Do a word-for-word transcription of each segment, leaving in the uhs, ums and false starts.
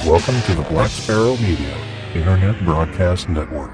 Welcome to the Black Sparrow Media Internet Broadcast Network.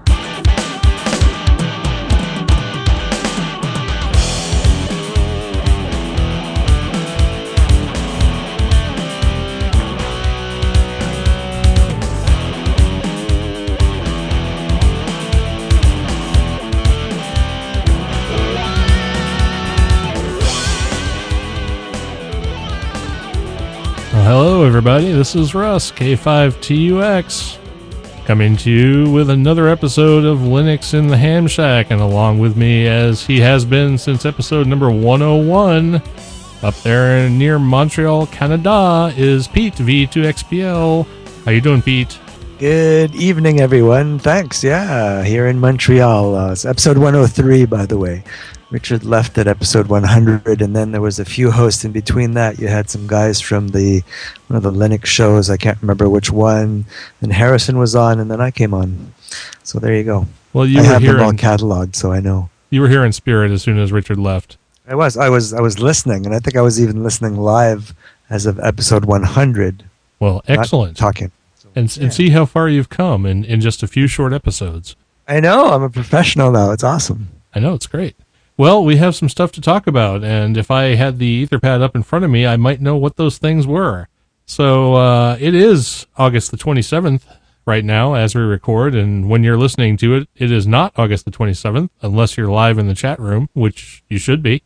Hello everybody, this is Russ, K five T U X, coming to you with another episode of Linux in the Ham Shack, and along with me, as he has been since episode number one oh one, up there near Montreal, Canada, is Pete, V two X P L. How you doing, Pete? Good evening, everyone. Thanks, yeah, here in Montreal. Uh, it's episode one oh three, by the way. Richard left at episode one hundred, and then there was a few hosts in between that. You had some guys from the one of the Linux shows. I can't remember which one. And Harrison was on, and then I came on. So there you go. Well, you I were have here them all in, cataloged, so I know. You were here in spirit as soon as Richard left. I was. I was. I was listening, and I think I was even listening live as of episode one hundred. Well, excellent. Not talking. So, and yeah. and see how far you've come in, in just a few short episodes. I know. I'm a professional now. It's awesome. I know, it's great. Well, we have some stuff to talk about, and if I had the Etherpad up in front of me, I might know what those things were. So uh, it is August the twenty-seventh right now as we record, and when you're listening to it, it is not August the twenty-seventh, unless you're live in the chat room, which you should be.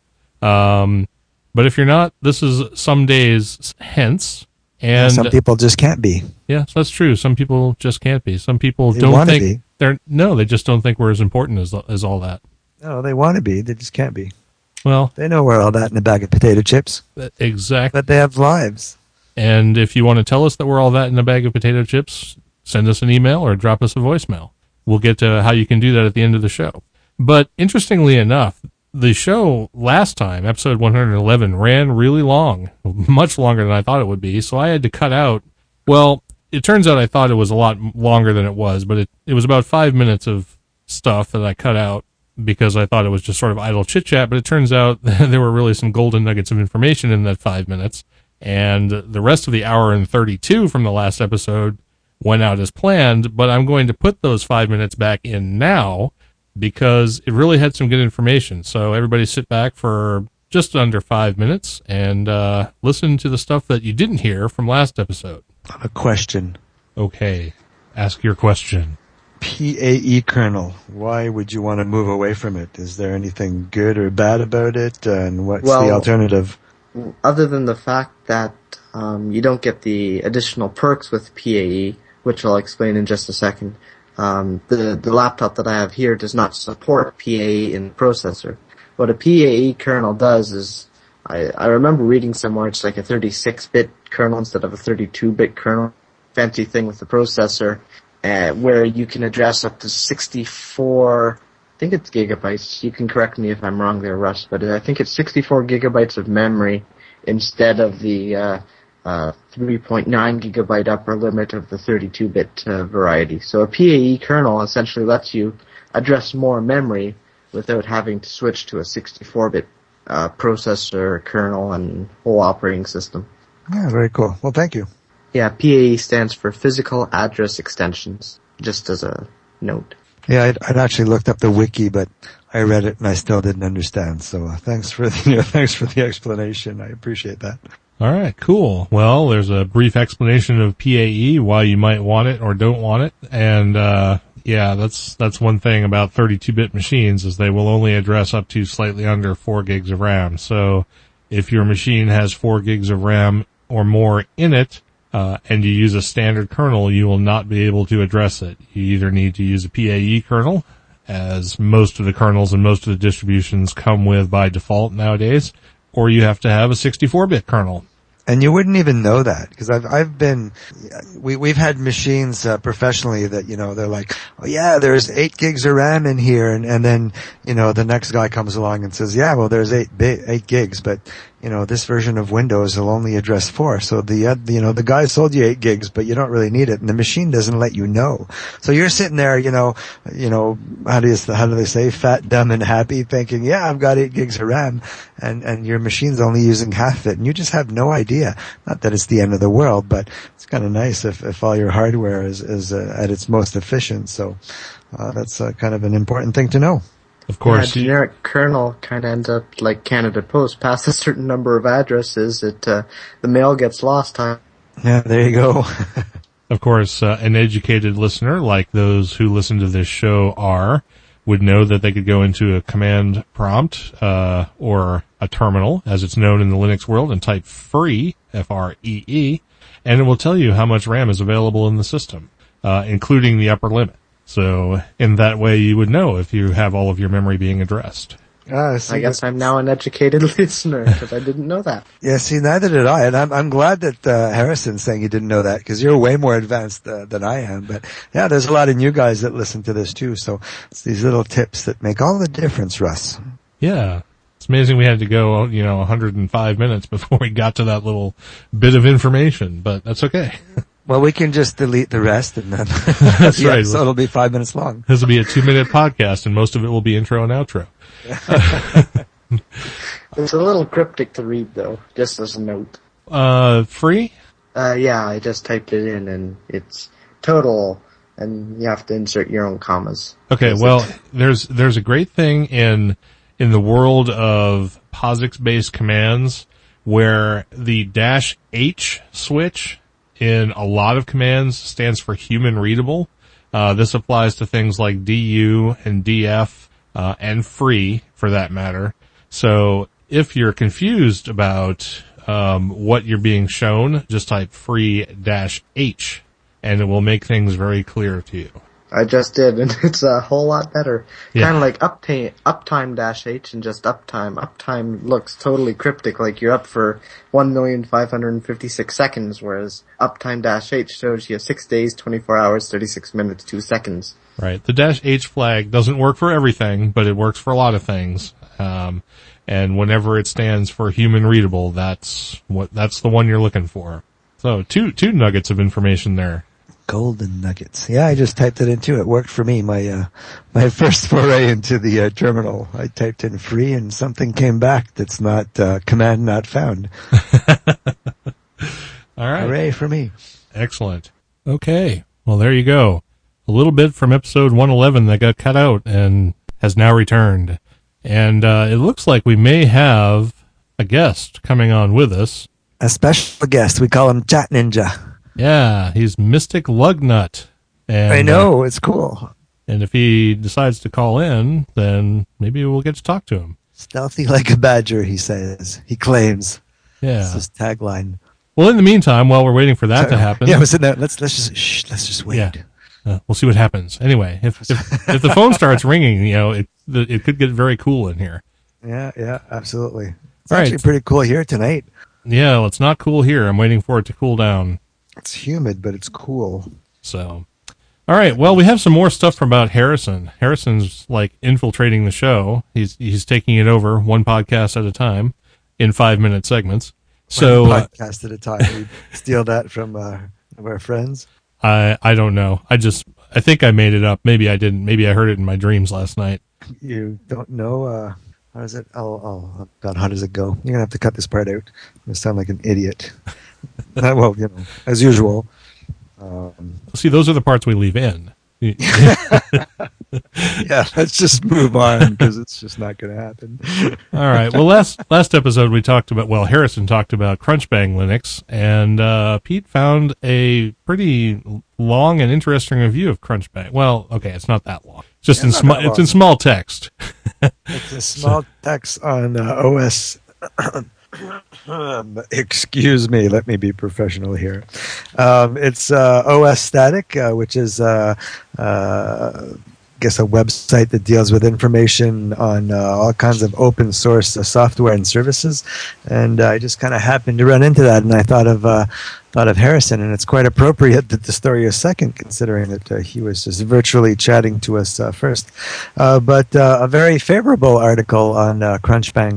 Um, but if you're not, this is some days hence. And some people just can't be. Yeah, that's true. Some people just can't be. Some people They don't wanna think be. they're no, they just don't think we're as important as as all that. No, they want to be. They just can't be. Well, They know we're all that in a bag of potato chips, exactly. but they have lives. And if you want to tell us that we're all that in a bag of potato chips, send us an email or drop us a voicemail. We'll get to how you can do that at the end of the show. But interestingly enough, the show last time, episode one hundred eleven, ran really long, much longer than I thought it would be. So I had to cut out, well, it turns out I thought it was a lot longer than it was, but it, it was about five minutes of stuff that I cut out because I thought it was just sort of idle chit-chat, but it turns out there were really some golden nuggets of information in that five minutes, and the rest of the hour and thirty-two from the last episode went out as planned, but I'm going to put those five minutes back in now because it really had some good information. So everybody sit back for just under five minutes and uh, listen to the stuff that you didn't hear from last episode. I have a question. Okay, ask your question. P A E kernel. Why would you want to move away from it? Is there anything good or bad about it? And what's Well, the alternative? Other than the fact that um, you don't get the additional perks with P A E, which I'll explain in just a second, um, the, the laptop that I have here does not support P A E in the processor. What a P A E kernel does is, I, I remember reading somewhere it's like a thirty-six bit kernel instead of a thirty-two bit kernel. Fancy thing with the processor. Uh, where you can address up to sixty-four, I think it's gigabytes. You can correct me if I'm wrong there, Russ, but I think it's sixty-four gigabytes of memory instead of the uh, uh, three point nine gigabyte upper limit of the thirty-two bit uh, variety. So a P A E kernel essentially lets you address more memory without having to switch to a sixty-four bit uh, processor, kernel, and whole operating system. Yeah, very cool. Well, thank you. Yeah, P A E stands for Physical Address Extensions, just as a note. Yeah, I'd, I'd actually looked up the wiki, but I read it and I still didn't understand. So uh, thanks for the you know, thanks for the explanation. I appreciate that. All right, cool. Well, there's a brief explanation of P A E, why you might want it or don't want it, and uh yeah, that's that's one thing about thirty-two bit machines is they will only address up to slightly under four gigs of RAM. So if your machine has four gigs of RAM or more in it, Uh, and you use a standard kernel, you will not be able to address it. You either need to use a P A E kernel, as most of the kernels and most of the distributions come with by default nowadays, or you have to have a sixty-four bit kernel. And you wouldn't even know that because I've I've been we we've had machines uh, professionally that you know they're like, oh yeah, there's eight gigs of RAM in here, and and then you know the next guy comes along and says, yeah, well there's eight bi- eight gigs, but you know, this version of Windows will only address four. So the, uh, you know, the guy sold you eight gigs, but you don't really need it, and the machine doesn't let you know. So you're sitting there, you know, you know, how do you, how do they say, fat, dumb, and happy, thinking, yeah, I've got eight gigs of RAM, and, and your machine's only using half of it, and you just have no idea. Not that it's the end of the world, but it's kind of nice if, if all your hardware is, is uh, at its most efficient. So, uh, that's uh, kind of an important thing to know. Of course. Yeah, generic kernel kind of ends up like Canada Post. Past a certain number of addresses, it uh, the mail gets lost. Huh? Yeah, there you go. Of course, uh, an educated listener, like those who listen to this show are, would know that they could go into a command prompt uh, or a terminal, as it's known in the Linux world, and type free, F R E E, and it will tell you how much RAM is available in the system, uh, including the upper limit. So in that way, you would know if you have all of your memory being addressed. Ah, see, I guess I'm now an educated listener because I didn't know that. Yeah, see, neither did I, and I'm I'm glad that uh, Harrison's saying you didn't know that, because you're way more advanced uh, than I am. But yeah, there's a lot of new guys that listen to this too, so it's these little tips that make all the difference, Russ. Yeah. It's amazing we had to go, you know, one hundred five minutes before we got to that little bit of information, but that's okay. Well, we can just delete the rest, and then That's the right. episode will be five minutes long. This will be a two-minute podcast, and most of it will be intro and outro. It's a little cryptic to read, though, just as a note. Uh, free? Uh, yeah, I just typed it in, and it's total, and you have to insert your own commas. Okay, well, there's there's a great thing in in the world of POSIX-based commands where the dash H switch in a lot of commands stands for human readable. Uh, this applies to things like D U and D F, uh, and free for that matter. So if you're confused about, um, what you're being shown, just type free dash H and it will make things very clear to you. I just did, and it's a whole lot better. Yeah. Kind of like uptime, uptime dash H and just uptime. Uptime looks totally cryptic, like you're up for one million five hundred fifty-six seconds, whereas uptime dash H shows you six days, twenty-four hours, thirty-six minutes, two seconds. Right. The dash H flag doesn't work for everything, but it works for a lot of things. Um, and whenever it stands for human readable, that's what, that's the one you're looking for. So two, two nuggets of information there. Golden nuggets. Yeah, I just typed it in too. It worked for me. My uh, my first foray into the uh, terminal. I typed in free, and something came back that's not uh, command not found. All right. Hooray for me. Excellent. Okay. Well, there you go. A little bit from episode one eleven that got cut out and has now returned. And uh, it looks like we may have a guest coming on with us. A special guest. We call him Chat Ninja. Yeah, he's Mystic Lugnut. And, I know, uh, it's cool. And if he decides to call in, then maybe we'll get to talk to him. Stealthy like a badger, he says. He claims. Yeah. That's his tagline. Well, in the meantime, while we're waiting for that so, to happen. Yeah, listen, let's, let's just, shh, let's just wait. Yeah. Uh, we'll see what happens. Anyway, if, if, if the phone starts ringing, you know, it, it could get very cool in here. Yeah, yeah, absolutely. It's All actually right. pretty cool here tonight. Yeah, well, it's not cool here. I'm waiting for it to cool down. It's humid, but it's cool. So, all right. Well, we have some more stuff from about Harrison. Harrison's like infiltrating the show. He's he's taking it over one podcast at a time in five minute segments. So one podcast at a time. We steal that from uh, our friends. I I don't know. I just I think I made it up. Maybe I didn't. Maybe I heard it in my dreams last night. You don't know. Uh, how does it? Oh, oh, God! How does it go? You're gonna have to cut this part out. I'm gonna sound like an idiot. Well, you know, as usual. Um, See, those are the parts we leave in. yeah, let's just move on because it's just not going to happen. All right. Well, last last episode we talked about, well, Harrison talked about Crunchbang Linux, and uh, Pete found a pretty long and interesting review of Crunchbang. Well, okay, it's not that long. It's just Yeah, in not small. that It's long. in small text. It's a small text on uh, O S. Um, excuse me, let me be professional here. Um, it's uh, O S Static, uh, which is, uh, uh, I guess, a website that deals with information on uh, all kinds of open source uh, software and services. And uh, I just kind of happened to run into that, and I thought of uh, thought of Harrison, and it's quite appropriate that the story is second, considering that uh, he was just virtually chatting to us uh, first. Uh, but uh, a very favorable article on uh, Crunchbang.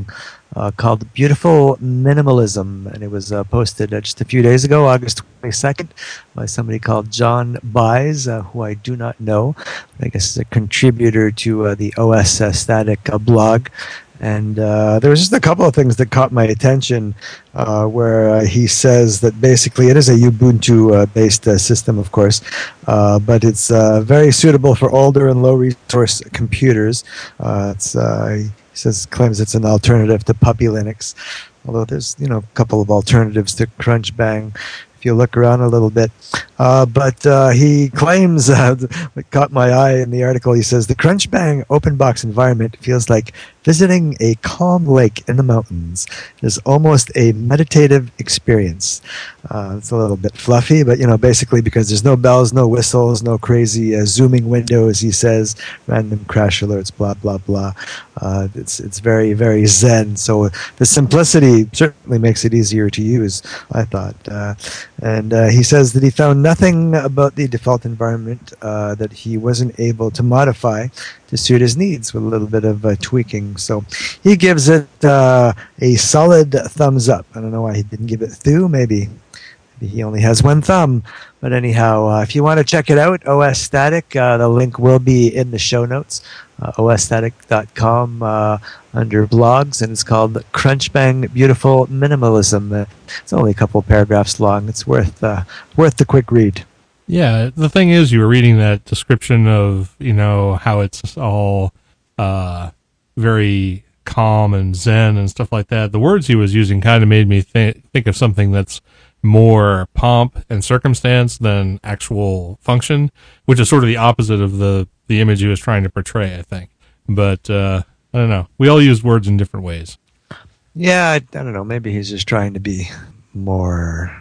uh, called Beautiful Minimalism, and it was uh, posted uh, just a few days ago, August twenty-second, by somebody called John Buys, uh, who I do not know, but I guess is a contributor to uh, the O S uh, Static uh, blog. And uh, there was just a couple of things that caught my attention, uh, where uh, he says that basically it is a Ubuntu-based uh, uh, system, of course, uh, but it's uh, very suitable for older and low-resource computers. Uh, it's, uh, he says claims it's an alternative to Puppy Linux, although there's you know a couple of alternatives to Crunchbang if you look around a little bit. Uh, but uh, he claims, uh, what caught my eye in the article, he says, the Crunchbang OpenBox environment feels like visiting a calm lake in the mountains. It is almost a meditative experience. Uh, it's a little bit fluffy, but, you know, basically because there's no bells, no whistles, no crazy uh, zooming windows, he says, random crash alerts, blah, blah, blah. Uh, it's, it's very, very zen. So the simplicity certainly makes it easier to use, I thought. Uh, and uh, he says that he found nothing about the default environment uh, that he wasn't able to modify to suit his needs with a little bit of uh, tweaking. So he gives it uh, a solid thumbs up. I don't know why he didn't give it two. Maybe, maybe he only has one thumb. But anyhow, uh, if you want to check it out, O S Static, uh, the link will be in the show notes. Uh, O S static dot com uh, under blogs, and it's called Crunchbang Beautiful Minimalism. Uh, it's only a couple paragraphs long. It's worth uh, worth the quick read. Yeah, the thing is, you were reading that description of, you know, how it's all uh, very calm and zen and stuff like that. The words he was using kind of made me th- think of something that's more pomp and circumstance than actual function, which is sort of the opposite of the, the image he was trying to portray, I think. But uh, I don't know. We all use words in different ways. Yeah, I, I don't know. Maybe he's just trying to be more...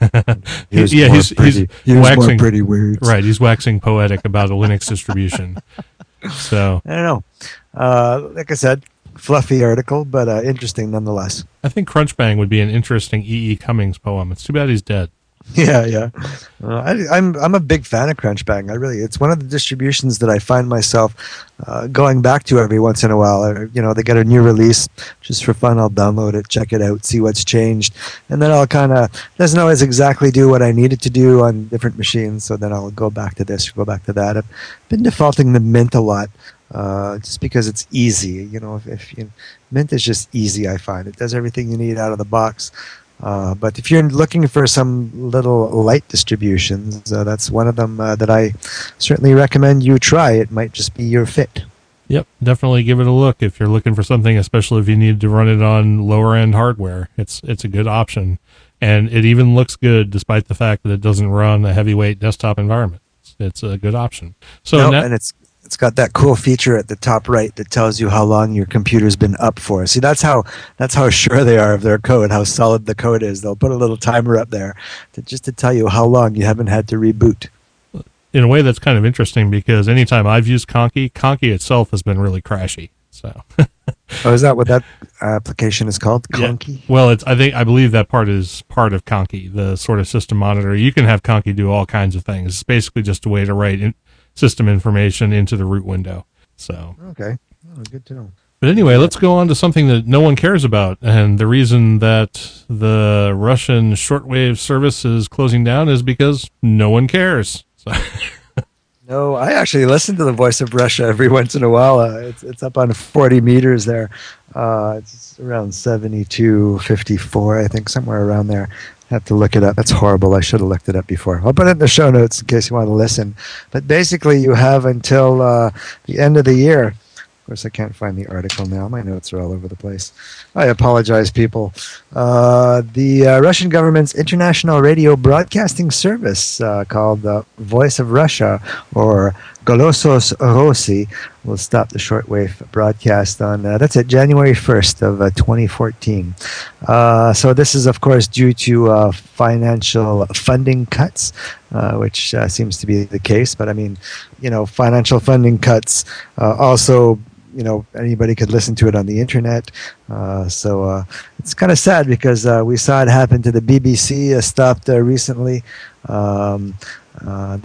Use yeah, he's, pretty, he's waxing more pretty words. Right, he's waxing poetic about a Linux distribution. So I don't know. Uh, like I said, fluffy article, but uh, interesting nonetheless. I think Crunchbang would be an interesting E E. Cummings poem. It's too bad he's dead. Yeah, yeah. Uh, I, I'm I'm a big fan of Crunchbang. I really, it's one of the distributions that I find myself uh, going back to every once in a while. I, you know, they get a new release just for fun. I'll download it, check it out, see what's changed, and then I'll kind of doesn't always exactly do what I need it to do on different machines. So then I'll go back to this, go back to that. I've been defaulting to Mint a lot. Uh, just because it's easy, you know. If, if you, Mint is just easy, I find it does everything you need out of the box. Uh, but if you're looking for some little light distributions, uh, that's one of them uh, that I certainly recommend you try. It might just be your fit. Yep, definitely give it a look if you're looking for something, especially if you need to run it on lower end hardware. It's it's a good option, and it even looks good despite the fact that it doesn't run a heavyweight desktop environment. It's, it's a good option. So no, now, and it's it's got that cool feature at the top right that tells you how long your computer's been up for. See, that's how that's how sure they are of their code, how solid the code is. They'll put a little timer up there to, just to tell you how long you haven't had to reboot. In a way, that's kind of interesting because anytime I've used Conky, Conky itself has been really crashy. So, oh, is that what that application is called? Conky? Yeah. Well, it's I think I believe that part is part of Conky, the sort of system monitor. You can have Conky do all kinds of things. It's basically just a way to write in, system information into the root window. So okay, oh, good to know. But anyway, let's go on to something that no one cares about, and the reason that the Russian shortwave service is closing down is because no one cares. So. No, I actually listen to the Voice of Russia every once in a while. Uh, it's it's up on forty meters there. Uh, it's around seventy-two fifty-four, I think, somewhere around there. I have to look it up. That's horrible. I should have looked it up before. I'll put it in the show notes in case you want to listen. But basically, you have until uh, the end of the year. Of course, I can't find the article now. My notes are all over the place. I apologize, people. Uh, the uh, Russian government's international radio broadcasting service uh, called the uh, Voice of Russia, or Golosos Rossi, will stop the shortwave broadcast on, uh, that's it, January first of uh, twenty fourteen. Uh, so this is, of course, due to uh, financial funding cuts, uh, which uh, seems to be the case. But, I mean, you know, financial funding cuts uh, also... You know, anybody could listen to it on the internet. Uh, so uh, it's kind of sad because uh, we saw it happen to the B B C, uh, stopped uh, recently. Um, uh, the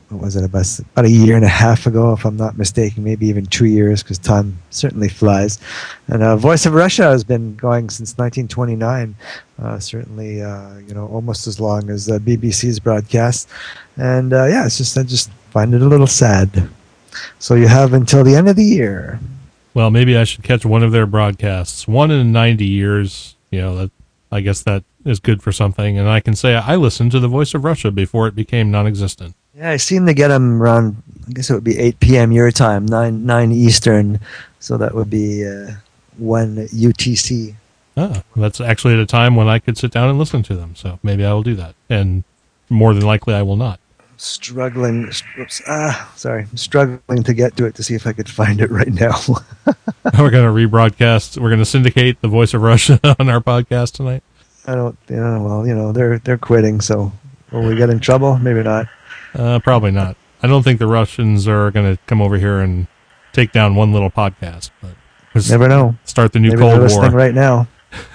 what was it, about, about a year and a half ago, if I'm not mistaken, maybe even two years, because time certainly flies. And uh, Voice of Russia has been going since nineteen twenty-nine, uh, certainly, uh, you know, almost as long as uh, B B C's broadcast. And uh, yeah, it's just, I just find it a little sad. So you have until the end of the year. Well, maybe I should catch one of their broadcasts. One in ninety years, you know, that I guess that is good for something. And I can say I listened to the Voice of Russia before it became non-existent. Yeah, I seem to get them around, I guess it would be eight p.m. your time, nine nine Eastern, so that would be uh, one U T C. Ah, that's actually at a time when I could sit down and listen to them, so maybe I will do that. And more than likely I will not. Struggling, oops, ah, sorry, I'm struggling to get to it to see if I could find it right now. We're going to rebroadcast, we're going to syndicate the Voice of Russia on our podcast tonight. I don't, you know, well, you know, they're they're quitting, so will we get in trouble? Maybe not. Uh, probably not. I don't think the Russians are going to come over here and take down one little podcast. But never know. Start the new Maybe Cold they're War listening right now.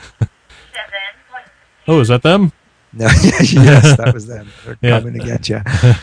Oh, is that them? No, yes, that was them. They're Yeah. coming to get you.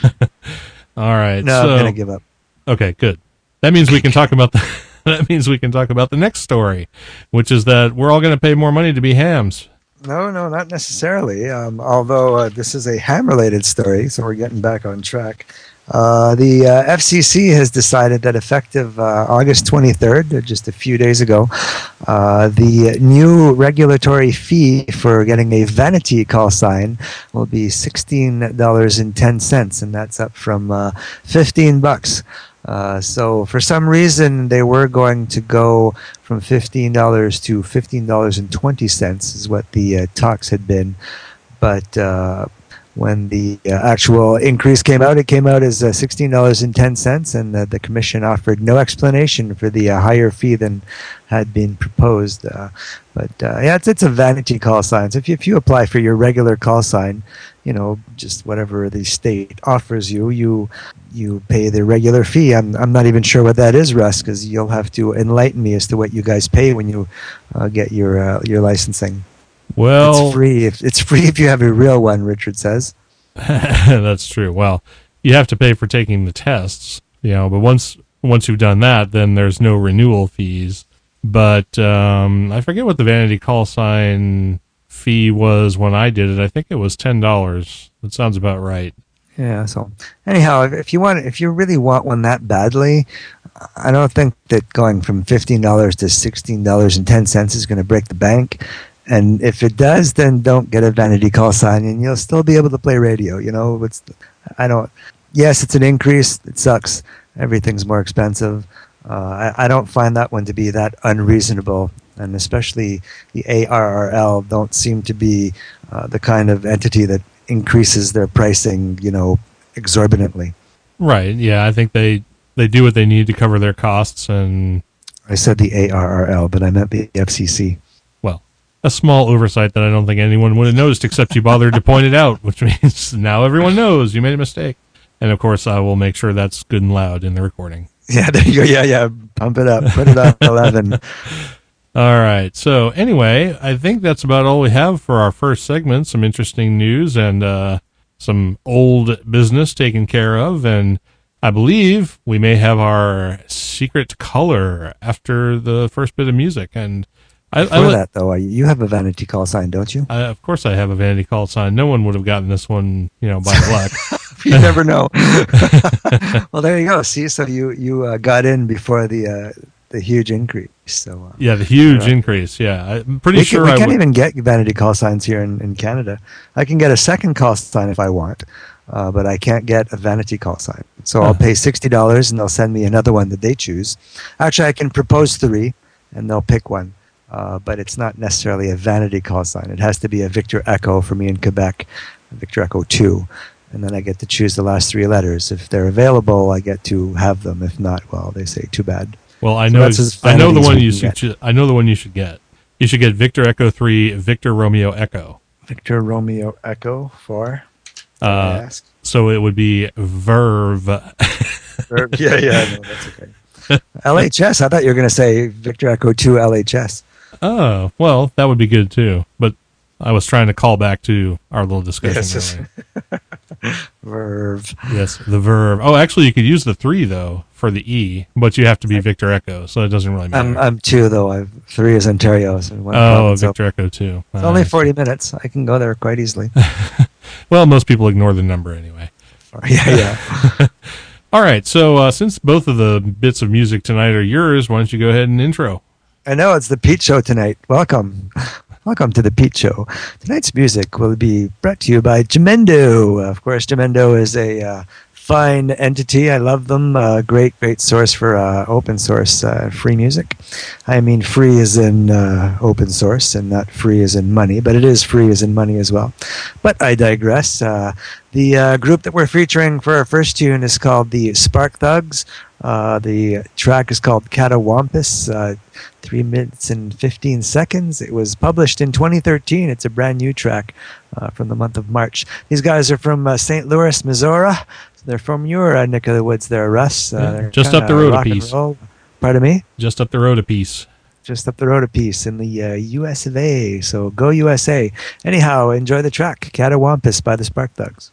All right. No, so, I'm gonna give up. Okay, good. That means we can talk about the. That means we can talk about the next story, which is that we're all going to pay more money to be hams. No, no, not necessarily. Um, although uh, this is a ham-related story, so we're getting back on track. Uh, the uh, F C C has decided that effective uh, August twenty-third, just a few days ago, uh, the new regulatory fee for getting a vanity call sign will be sixteen dollars and ten cents, and that's up from uh, fifteen bucks. Uh, so for some reason they were going to go from fifteen dollars to fifteen dollars and twenty cents is what the uh, talks had been. But uh, when the uh, actual increase came out, it came out as uh, sixteen dollars and ten cents, and uh, the commission offered no explanation for the uh, higher fee than had been proposed. Uh, but uh, yeah, it's, it's a vanity call sign. So if you, if you apply for your regular call sign, you know, just whatever the state offers you, you you pay the regular fee. I'm I'm not even sure what that is, Russ, because you'll have to enlighten me as to what you guys pay when you uh, get your uh, your licensing. Well, it's free. If it's free if you have a real one, Richard says. That's true. Well, you have to pay for taking the tests, you know. But once once you've done that, then there's no renewal fees. But um, I forget what the vanity call sign fee was when I did it. I think it was ten dollars. That sounds about right. Yeah. So anyhow, if, if you want, if you really want one that badly, I don't think that going from fifteen dollars to sixteen dollars and ten cents is going to break the bank. And if it does, then don't get a vanity call sign, and you'll still be able to play radio. You know, it's I don't. Yes, it's an increase. It sucks. Everything's more expensive. Uh, I, I don't find that one to be that unreasonable, and especially the A R R L don't seem to be uh, the kind of entity that increases their pricing, you know, exorbitantly. Right. Yeah, I think they they do what they need to cover their costs, and I said the A R R L, but I meant the F C C. Well, a small oversight that I don't think anyone would have noticed except you bothered to point it out, which means now everyone knows you made a mistake. And of course, I will make sure that's good and loud in the recording. Yeah, there you go. Yeah, yeah. Pump it up. Put it up eleven. All right. So anyway, I think that's about all we have for our first segment. Some interesting news and uh, some old business taken care of. And I believe we may have our secret color after the first bit of music. And I, Before I, that, though, you have a vanity call sign, don't you? I, of course I have a vanity call sign. No one would have gotten this one, you know, by luck. You never know. Well, there you go. See, so you you uh, got in before the uh, the huge increase. So uh, yeah, the huge right. increase. Yeah, I'm pretty we sure can, we I can't would. even get vanity call signs here in, in Canada. I can get a second call sign if I want, uh, but I can't get a vanity call sign. So I'll pay sixty dollars, and they'll send me another one that they choose. Actually, I can propose three, and they'll pick one. Uh, but it's not necessarily a vanity call sign. It has to be a Victor Echo for me in Quebec, Victor Echo two. And then I get to choose the last three letters. If they're available, I get to have them. If not, well, they say too bad. Well, I So know, that's as I know the vanity as one we you can should. get. ju- I know the one you should get. You should get Victor Echo three, Victor Romeo Echo. Victor Romeo Echo for? Uh, I ask? so it would be Verve. Or- yeah, yeah, no, that's okay. L H S. I thought you were going to say Victor Echo two L H S. Oh, well, that would be good too. But I was trying to call back to our little discussion Yes. earlier. Verve. Yes, the Verve. Oh, actually, you could use the three, though, for the E, but you have to be Victor Echo, so it doesn't really matter. I'm, I'm two, though. I've, three is Ontario. So one oh, province, Victor so Echo, too. it's only forty minutes. I can go there quite easily. Well, most people ignore the number anyway. Yeah, yeah. All right, so uh, since both of the bits of music tonight are yours, why don't you go ahead and intro? I know, it's the Pete Show tonight. Welcome. Welcome to the Pete Show. Tonight's music will be brought to you by Jamendo. Of course, Jamendo is a uh, fine entity. I love them. Uh, great, great source for uh, open source uh, free music. I mean free as in uh, open source and not free as in money, but it is free as in money as well. But I digress. Uh, the uh, group that we're featuring for our first tune is called the Spark Thugs. Uh, the track is called Catawampus, uh, three minutes and fifteen seconds. It was published in twenty thirteen. It's a brand new track uh, from the month of March. These guys are from uh, Saint Louis, Missouri. So they're from your uh, neck of the woods there, Russ. Uh, yeah, just up the road a piece. Pardon me? Just up the road a piece. Just up the road a piece in the uh, U S of A. So go U S A. Anyhow, enjoy the track, Catawampus by the Spark Thugs.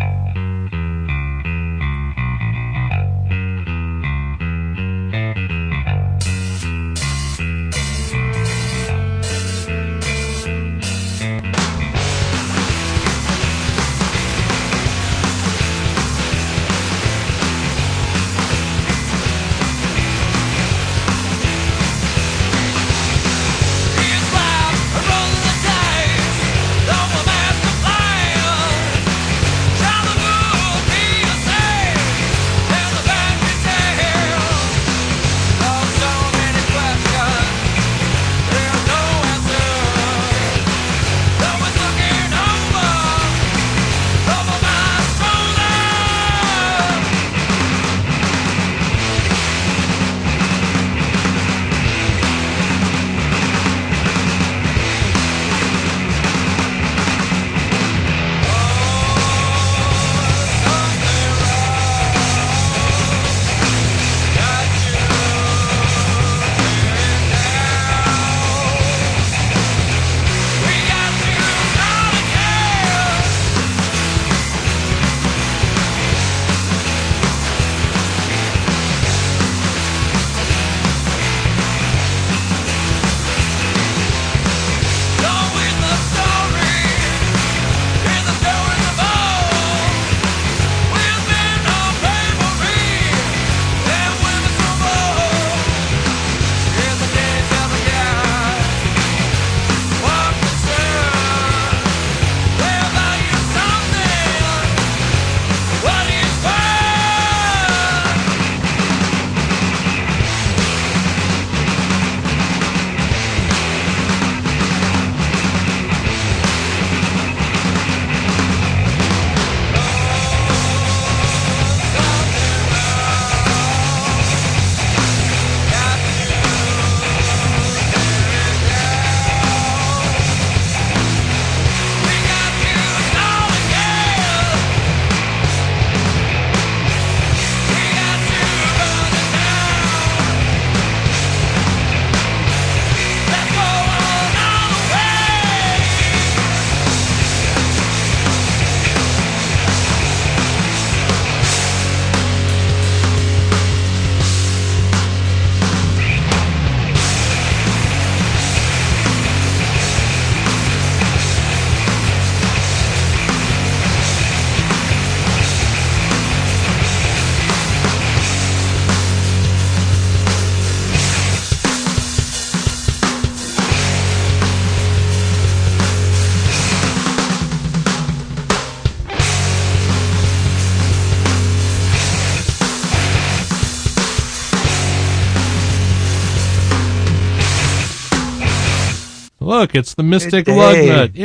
Look, it's the Mystic Good Lug day. Nut.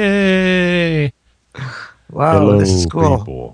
Yay! Wow, Hello, this is cool. people.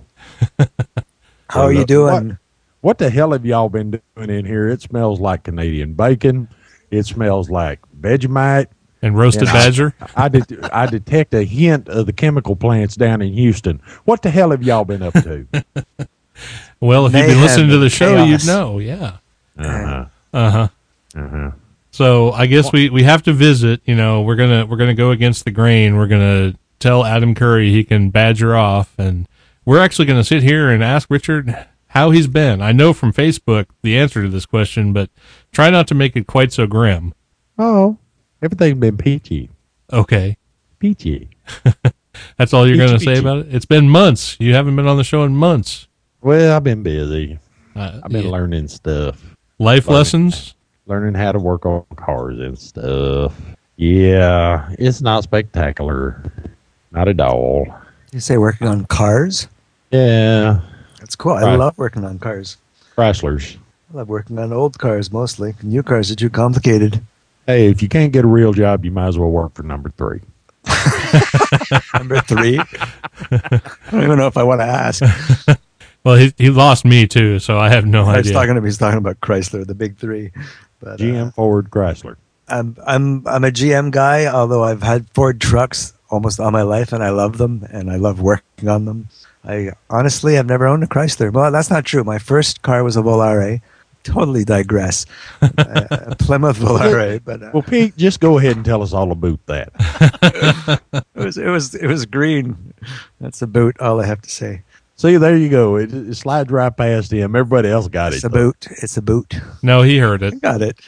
How are you doing? What, what the hell have y'all been doing in here? It smells like Canadian bacon. It smells like Vegemite. And roasted And I- badger. I, det- I detect a hint of the chemical plants down in Houston. What the hell have y'all been up to? Well, if you've been Mayhem listening to the and show, chaos. you'd know. Yeah. Uh-huh. Uh huh. Uh-huh. So I guess we, we have to visit. You know, we're gonna we're gonna go against the grain. We're gonna tell Adam Curry he can badger off, and we're actually going to sit here and ask Richard how he's been. I know from Facebook the answer to this question, but try not to make it quite so grim. Oh, everything's been peachy. Okay. Peachy. That's all you're Peachy, going to say peachy. about it? It's been months. You haven't been on the show in months. Well, I've been busy. Uh, I've been yeah. learning stuff. Life learning. lessons? Learning how to work on cars and stuff. Yeah, it's not spectacular. Not at all. You say working on cars? Yeah, That's cool. I Right. love working on cars. Chryslers. I love working on old cars mostly. New cars are too complicated. Hey, if you can't get a real job, you might as well work for number three. Number three. I don't even know if I want to ask. Well, he he lost me too, so I have no I was idea. talking to he's talking about Chrysler, the big three. But G M, uh, Ford, Chrysler. I'm I'm I'm a G M guy, although I've had Ford trucks almost all my life, and I love them, and I love working on them. I honestly have never owned a Chrysler. Well, that's not true. My first car was a Volare. Totally digress. a Plymouth Volare, but uh, Well, Pete, just go ahead and tell us all about that. it was it was it was green. That's about all I have to say. See, there you go. It, it slides right past him. Everybody else got It's it. a boot. It's a boot. No, he heard it. I got it.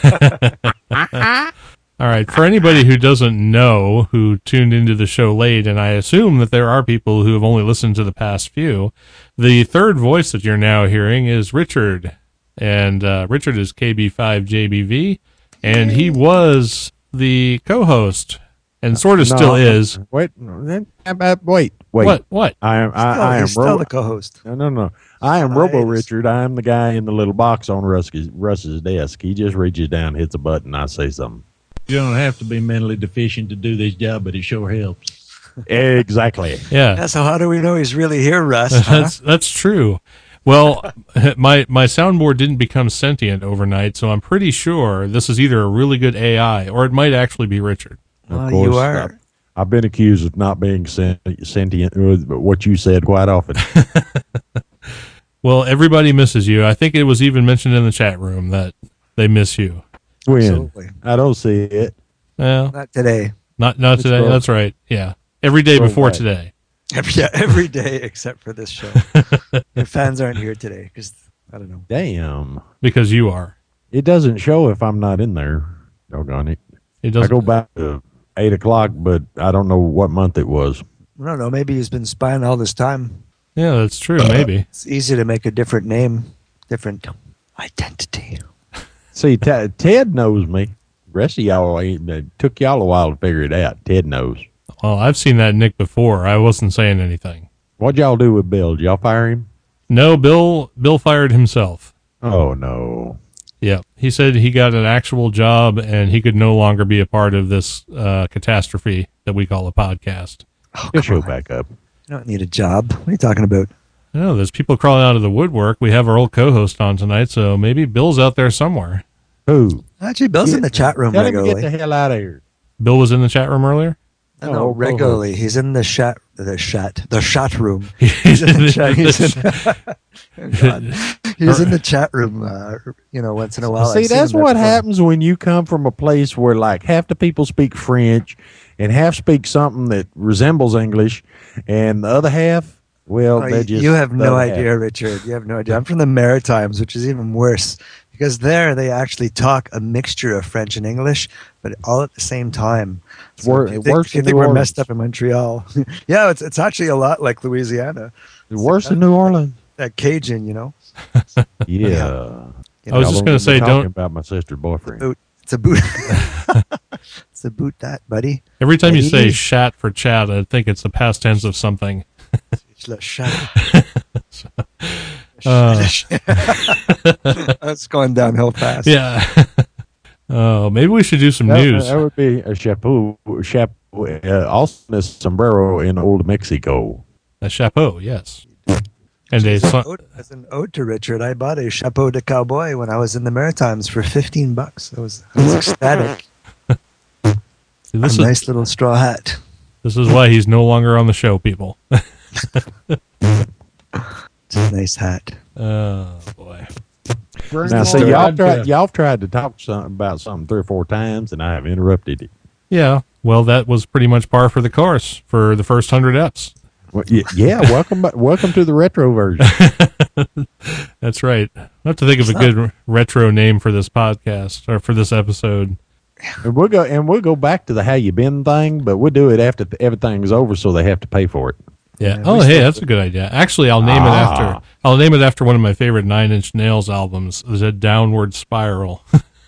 All right. For anybody who doesn't know, who tuned into the show late, and I assume that there are people who have only listened to the past few, the third voice that you're now hearing is Richard. And uh, Richard is K B five J B V, and he was the co-host, and sort of No, still is. Wait, no, uh, wait, wait. What? What? I am. I, Still, I am. he's still Ro- the co-host. no, no, no. I am Hi, Robo it's- Richard. I am the guy in the little box on Russ's, Russ's desk. He just reaches down, hits a button, I say something. You don't have to be mentally deficient to do this job, but it sure helps. Exactly. Yeah. Yeah, so how do we know he's really here, Russ? Huh? That's that's true. Well, my my soundboard didn't become sentient overnight, so I'm pretty sure this is either a really good A I or it might actually be Richard. Well, Of you course, are. I've, I've been accused of not being sen- sentient, uh, what you said quite often. Well, everybody misses you. I think it was even mentioned in the chat room that they miss you. When? Absolutely. I don't see it. Well, Not today. not not Let's today. go. That's right. Yeah, every day Go before back. today. Every, yeah, every day except for this show. Your fans aren't here today because, I don't know. Damn. Because you are. It doesn't show if I'm not in there. Doggone it. It I doesn't. go back to eight o'clock, but I don't know what month it was. I don't know. Maybe he's been spying all this time. Yeah, that's true. Maybe. It's easy to make a different name, different identity. See, T- Ted knows me. The rest of y'all ain't. It took y'all a while to figure it out. Ted knows. Well, I've seen that Nick before. I wasn't saying anything. What'd y'all do with Bill? Did y'all fire him? No, Bill. Bill fired himself. Oh, no. Yeah, he said he got an actual job and he could no longer be a part of this uh, catastrophe that we call a podcast. Oh, He'll come show on. back up. You don't need a job. What are you talking about? No, there's people crawling out of the woodwork. We have our old co-host on tonight, so maybe Bill's out there somewhere. Who? Actually, Bill's in the chat room Tell him to regularly. get the hell out of here. Bill was in the chat room earlier. No, no, Oh, regularly. He's in the chat, the chat, the chat room. He's in the chat. He's in, Oh, God. He's in the chat room. Uh, you know, once in a while. See, I've seen that's him there what before. happens when you come from a place where like half the people speak French and half speak something that resembles English, and the other half, well, Oh, they you- just you have no the other idea, half. Richard. You have no idea. I'm from the Maritimes, which is even worse because there they actually talk a mixture of French and English, but all at the same time. It's wor- if you think, worse if you than think New we're Orleans. messed up in Montreal. Yeah, it's it's actually a lot like Louisiana. It's worse than New Orleans. That Cajun, you know. Yeah. You I was know, just gonna say, talking don't- about my sister's boyfriend. boot. It's a boot. It's a boot that, buddy. Every time you say Hey. "shat" for chat, I think it's the past tense of something. It's a shut. Uh, That's going downhill fast. yeah. Oh, maybe we should do some That, news. that would be a chapeau, chapeau uh, also a sombrero in old Mexico. A chapeau, yes. And a As an, son- ode, as an ode to Richard, I bought a chapeau de cowboy when I was in the Maritimes for fifteen bucks. I was, I was ecstatic. See, this a is nice little straw hat. this is why he's no longer on the show, people. It's a nice hat. Oh boy. Now, see, y'all tried, y'all tried to talk some, about something three or four times, and I have interrupted it. Yeah. Well, that was pretty much par for the course for the first hundred eps. Well, y- yeah, welcome, ba- welcome to the retro version. That's right. I have to think of a good retro name for this podcast or for this episode. And we'll go and we'll go back to the how you been thing, but we'll do it after th- everything's over, so they have to pay for it. Yeah. Yeah, oh, we hey, still- that's a good idea. Actually, I'll name it Ah. after. I'll name it after one of my favorite Nine Inch Nails albums, The Downward Spiral.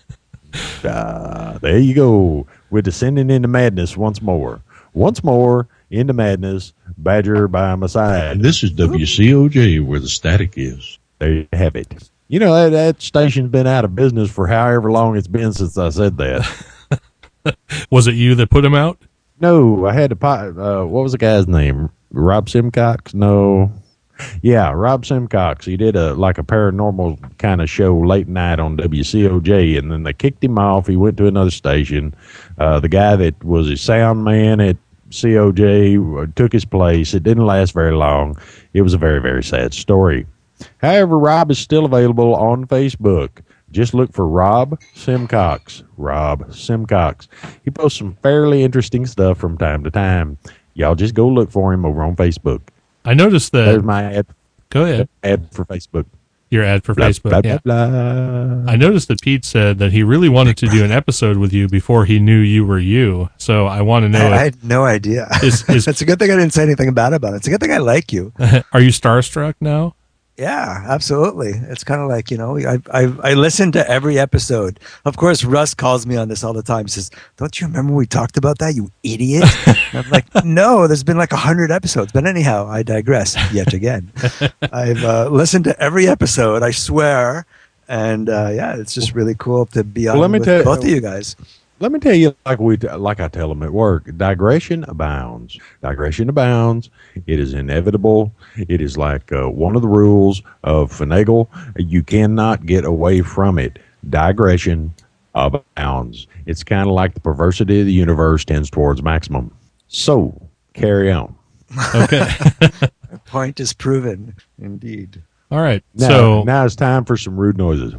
Ah, there you go. We're descending into madness once more. Once more into madness. Badger by my side. And this is W C O J where the static is. There you have it. You know, that, that station's been out of business for however long it's been since I said that. Was it you that put him out? No, I had to, pi- uh, what was the guy's name? Rob Simcox? No. Yeah, Rob Simcox. He did a like a paranormal kind of show late night on W C O J, and then they kicked him off. He went to another station. Uh, the guy that was a sound man at C O J took his place. It didn't last very long. It was a very, very sad story. However, Rob is still available on Facebook. Just look for Rob Simcox. Rob Simcox. He posts some fairly interesting stuff from time to time. Y'all just go look for him over on Facebook. I noticed There's that. my ad, Go ahead. ad for Facebook. Your ad for Blah, Facebook. blah, yeah. blah, blah. I noticed that Pete said that he really wanted to do an episode with you before he knew you were you. So I want to know, I, I if, had no idea. Is- is- it's a good thing I didn't say anything bad about it. It's a good thing I like you. are you starstruck now? Yeah, absolutely. It's kind of like, you know, I, I I listen to every episode. Of course, Russ calls me on this all the time. He says, don't you remember we talked about that, you idiot? And I'm like, no, there's been like a hundred episodes. But anyhow, I digress yet again. I've uh, listened to every episode, I swear. And uh, yeah, it's just really cool to be on Well, let me with tell you- both of you guys. Let me tell you, like we, like I tell them at work, digression abounds. Digression abounds. It is inevitable. It is like uh, one of the rules of finagle. You cannot get away from it. Digression abounds. It's kind of like the perversity of the universe tends towards maximum. So carry on. Okay. Point is proven, indeed. All right. Now, so now it's time for some rude noises.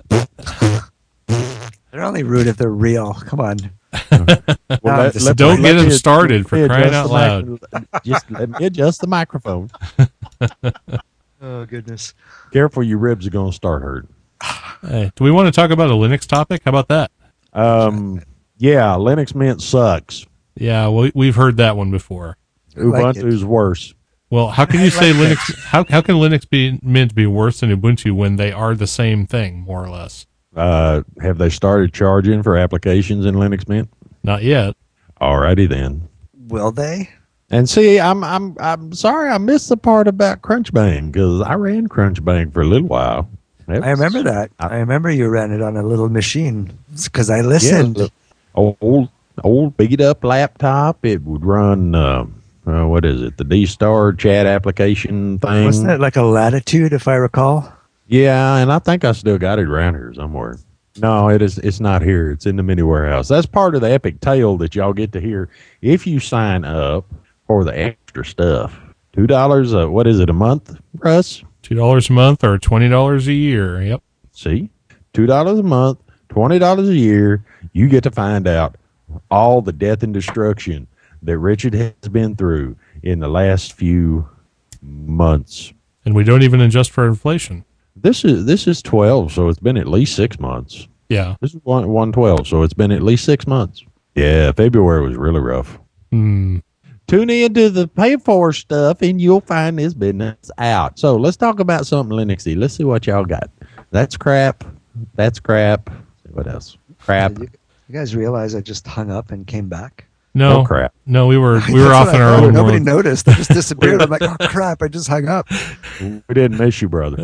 They're only rude if they're real. Come on. Well, let- let- don't get him started, for let me crying adjust out the mic- Just let me adjust the microphone. Oh, goodness. Careful, your ribs are going to start hurting. hey, do we want to talk about a Linux topic? How about that? Um, yeah, Linux Mint sucks. Yeah, well, we've heard that one before. like it. Ubuntu's worse. Well, how can you I say like Linux? How how can Linux be Mint be worse than Ubuntu when they are the same thing, more or less? Uh, have they started charging for applications in Linux Mint? Not yet. Alrighty then. Will they? And see, I'm I'm I'm sorry I missed the part about Crunchbang because I ran Crunchbang for a little while. It I was- remember that. I- I remember you ran it on a little machine because I Yeah, listened. the old old beat up laptop. It would run. Uh, uh, what is it? The D Star chat application thing. Wasn't it like a Latitude, if I recall? Yeah, and I think I still got it around here somewhere. No, it is. It's not here. It's in the mini warehouse. That's part of the epic tale that y'all get to hear if you sign up for the extra stuff. Two dollars. Uh, what is it a month, Russ? Two dollars a month or twenty dollars a year. Yep. See, two dollars a month, twenty dollars a year. You get to find out all the death and destruction that Richard has been through in the last few months. And we don't even adjust for inflation. This is this is twelve, so it's been at least six months. Yeah. This is one one twelve, so it's been at least six months. Yeah, February was really rough. Hmm. Tune into the pay for stuff, and you'll find this business out. So let's talk about something Linuxy. Let's see what y'all got. That's crap. That's crap. What else? Crap. You, you guys realize I just hung up and came back? No. Oh, crap. No, we were we were That's off what in I our thought. own Nobody world. noticed. I just disappeared. I'm like, oh, crap. I just hung up. We didn't miss you, brother.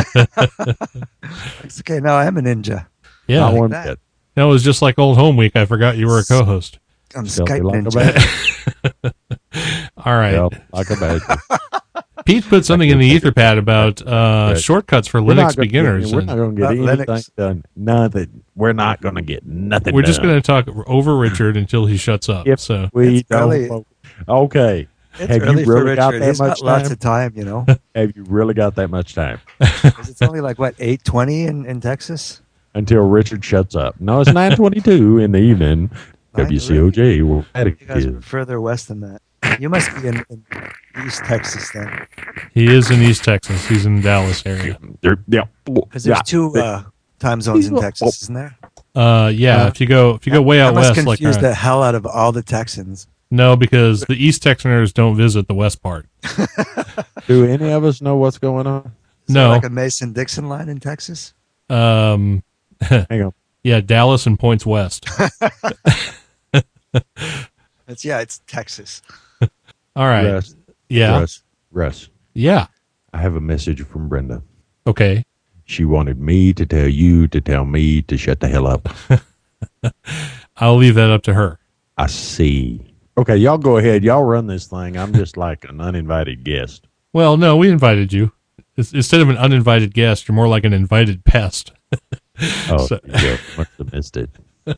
It's okay. Now I am a ninja. Yeah. Not one that. bit. No, it was just like old home week. I forgot you were a co-host. I'm Stealthy Skype like a ninja. badger. All right. Yep, like a badger. Pete put something in the Etherpad about uh, Right. shortcuts for We're not Linux gonna beginners. Get, we're and not going to get About anything Linux. done. Nothing. We're not going to get nothing we're just done. going to talk over Richard until he shuts up. If So we It's don't. early. Okay. It's Have you early for really got Richard. that He's much got lots time? of time, you know. Have you really got that much time? 'Cause it's only like, what, eight twenty in, in Texas? Until Richard shuts up. No, it's nine twenty-two in the evening. Nine, W C O J. Well, You guys are further west than that. You must be in, in East Texas then. He is in East Texas. He's in the Dallas area. There- yeah. Because there's Yeah. two uh, time zones in Texas, isn't there? Uh, yeah. Uh, if you go if you go way I out must west, like confuse uh, the hell out of all the Texans. no, because the East Texaners don't visit the west part. Do any of us know what's going on? Is No. there like a Mason-Dixon line in Texas? Um, Hang on. yeah, Dallas and points west. It's yeah, it's Texas. All right. Russ, Yeah. Russ, Russ, Yeah. I have a message from Brenda. Okay. She wanted me to tell you to tell me to shut the hell up. I'll leave that up to her. I see. Okay, y'all go ahead. Y'all run this thing. I'm just like an uninvited guest. Well, no, we invited you. It's, instead of an uninvited guest, you're more like an invited pest. Oh, So- yeah, must have missed it.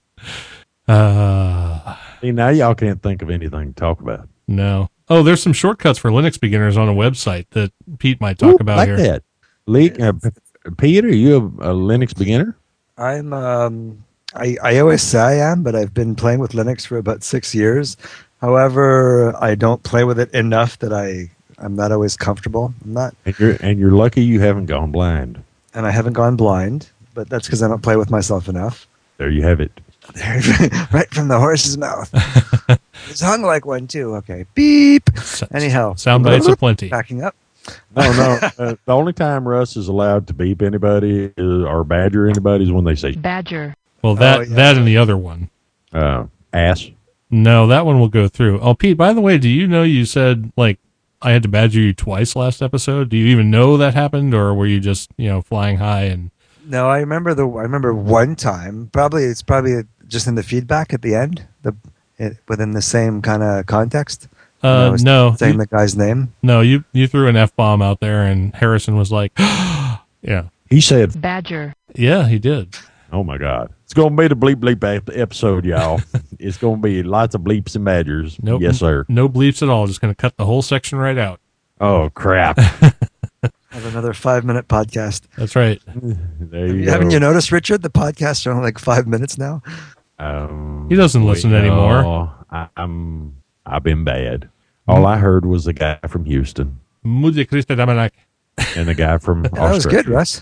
Uh, See, now y'all can't think of anything to talk about. no. Oh, there's some shortcuts for Linux beginners on a website that Pete might talk Ooh, about like here. that. Leak, uh, P- Peter, are you a, a Linux beginner? I'm um I, I always say I am, but I've been playing with Linux for about six years. However, I don't play with it enough that I I'm not always comfortable. I'm not, And you're and you're lucky you haven't gone blind. and I haven't gone blind. But that's because I don't play with myself enough. There you have it. Right from the horse's mouth. It's hung like one too. Okay, beep. S- Anyhow, Sound bites aplenty. backing up. No, no. Uh, the only time Russ is allowed to beep anybody is, or badger anybody is when they say Badger. Well, that Oh, yeah. that and the other one. uh, ass. No, that one will go through. Oh, Pete, by the way, do you know you said, like, I had to badger you twice last episode? Do you even know that happened, or were you just, you know, flying high and... No, I remember the. I remember one time. Probably it's probably just in the feedback at the end, the it, within the same kind of context. When I Uh, was no, saying you, the guy's name. no, you you threw an F-bomb out there, and Harrison was like, yeah. He said, Badger. Yeah, he did. "Oh my God, it's gonna be the bleep bleep ep- episode, y'all. It's gonna be lots of bleeps and badgers. Nope. Yes, sir. No bleeps at all. Just going to cut the whole section right out. Oh crap. Have another five minute podcast. That's right. There you go. Haven't you noticed, Richard? The podcasts are only like five minutes now. Um, He doesn't listen anymore. no, I, I'm. I've been bad. All I heard was the guy from Houston Mude Christe Damanak. and the guy from Yeah, that was good, Australia.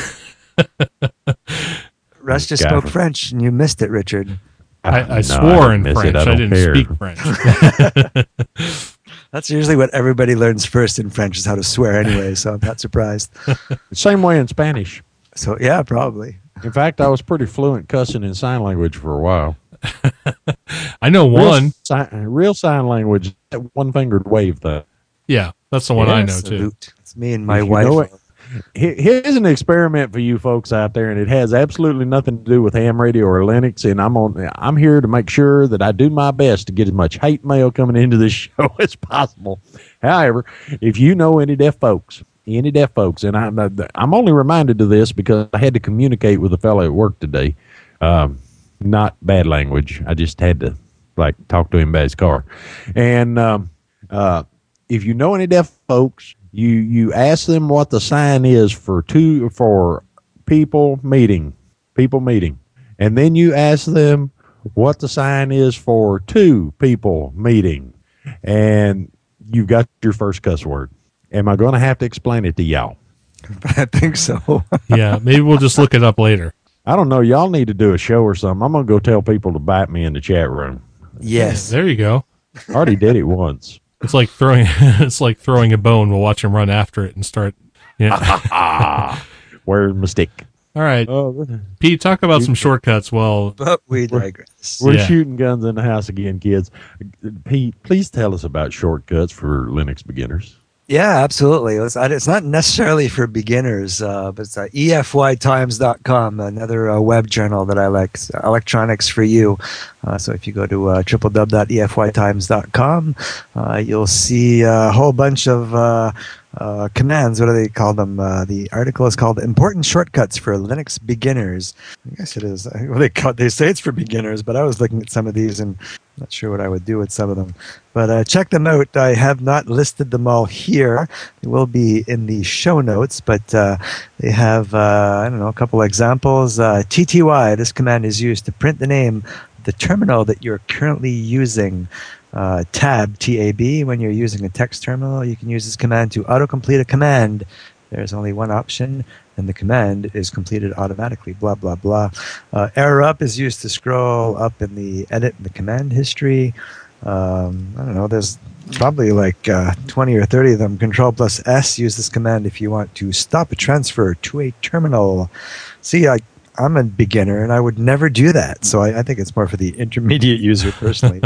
Russ. Russ just Guy spoke from- French, and you missed it, Richard. I, I No, swore in didn't miss French. it. I I, don't didn't care. speak French. That's usually what everybody learns first in French is how to swear anyway, so I'm not surprised. Same way in Spanish. So, yeah, probably. In fact, I was pretty fluent cussing in sign language for a while. I know Real one. si- real sign language, that one fingered wave though. Yeah, that's the one I know, too. Salute. It's me and my If you wife. know it- Here- Here's an experiment for you folks out there, and it has absolutely nothing to do with ham radio or Linux. And I'm on. I'm here to make sure that I do my best to get as much hate mail coming into this show as possible. However, if you know any deaf folks, any deaf folks, and I'm I'm only reminded of this because I had to communicate with a fellow at work today. Um, not bad language. I just had to like talk to him about his car, and um, uh, if you know any deaf folks. You you ask them what the sign is for two for people meeting, people meeting, and then you ask them what the sign is for two people meeting, and you've got your first cuss word. Am I going to have to explain it to y'all? I think so. Yeah, maybe we'll just look it up later. I don't know. Y'all need to do a show or something. I'm going to go tell people to bite me in the chat room. Yes. There you go. I already did it once. It's like throwing. It's like throwing a bone. We'll watch him run after it and start. Yeah. Ah, where's my stick? All right, Oh, Pete. Talk about some shortcuts. Well, But we digress. we're Yeah. shooting guns in the house again, kids. Pete, please tell us about shortcuts for Linux beginners. Yeah, absolutely. It's, it's not necessarily for beginners, uh, but it's uh, E F Y times dot com, another uh, web journal that I like, it's Electronics for You. Uh, so if you go to uh, w w w dot e f y times dot com, uh, you'll see a whole bunch of uh, uh, commands. What do they call them? Uh, the article is called Important Shortcuts for Linux Beginners. I guess it is. Well, they, call, they say it's for beginners, but I was looking at some of these and not sure what I would do with some of them. But uh, check them out. I have not listed them all here. They will be in the show notes, but uh, they have, uh, I don't know, a couple examples. Uh, T T Y, this command is used to print the name of the terminal that you're currently using. Uh, tab, T A B, when you're using a text terminal, you can use this command to autocomplete a command. There's only one option, and the command is completed automatically, blah, blah, blah. Uh, arrow up is used to scroll up in the edit and the command history. Um, I don't know, there's probably like uh, twenty or thirty of them. Control plus S, use this command if you want to stop a transfer to a terminal. See, I I'm a beginner, and I would never do that. So I, I think it's more for the intermediate user, personally.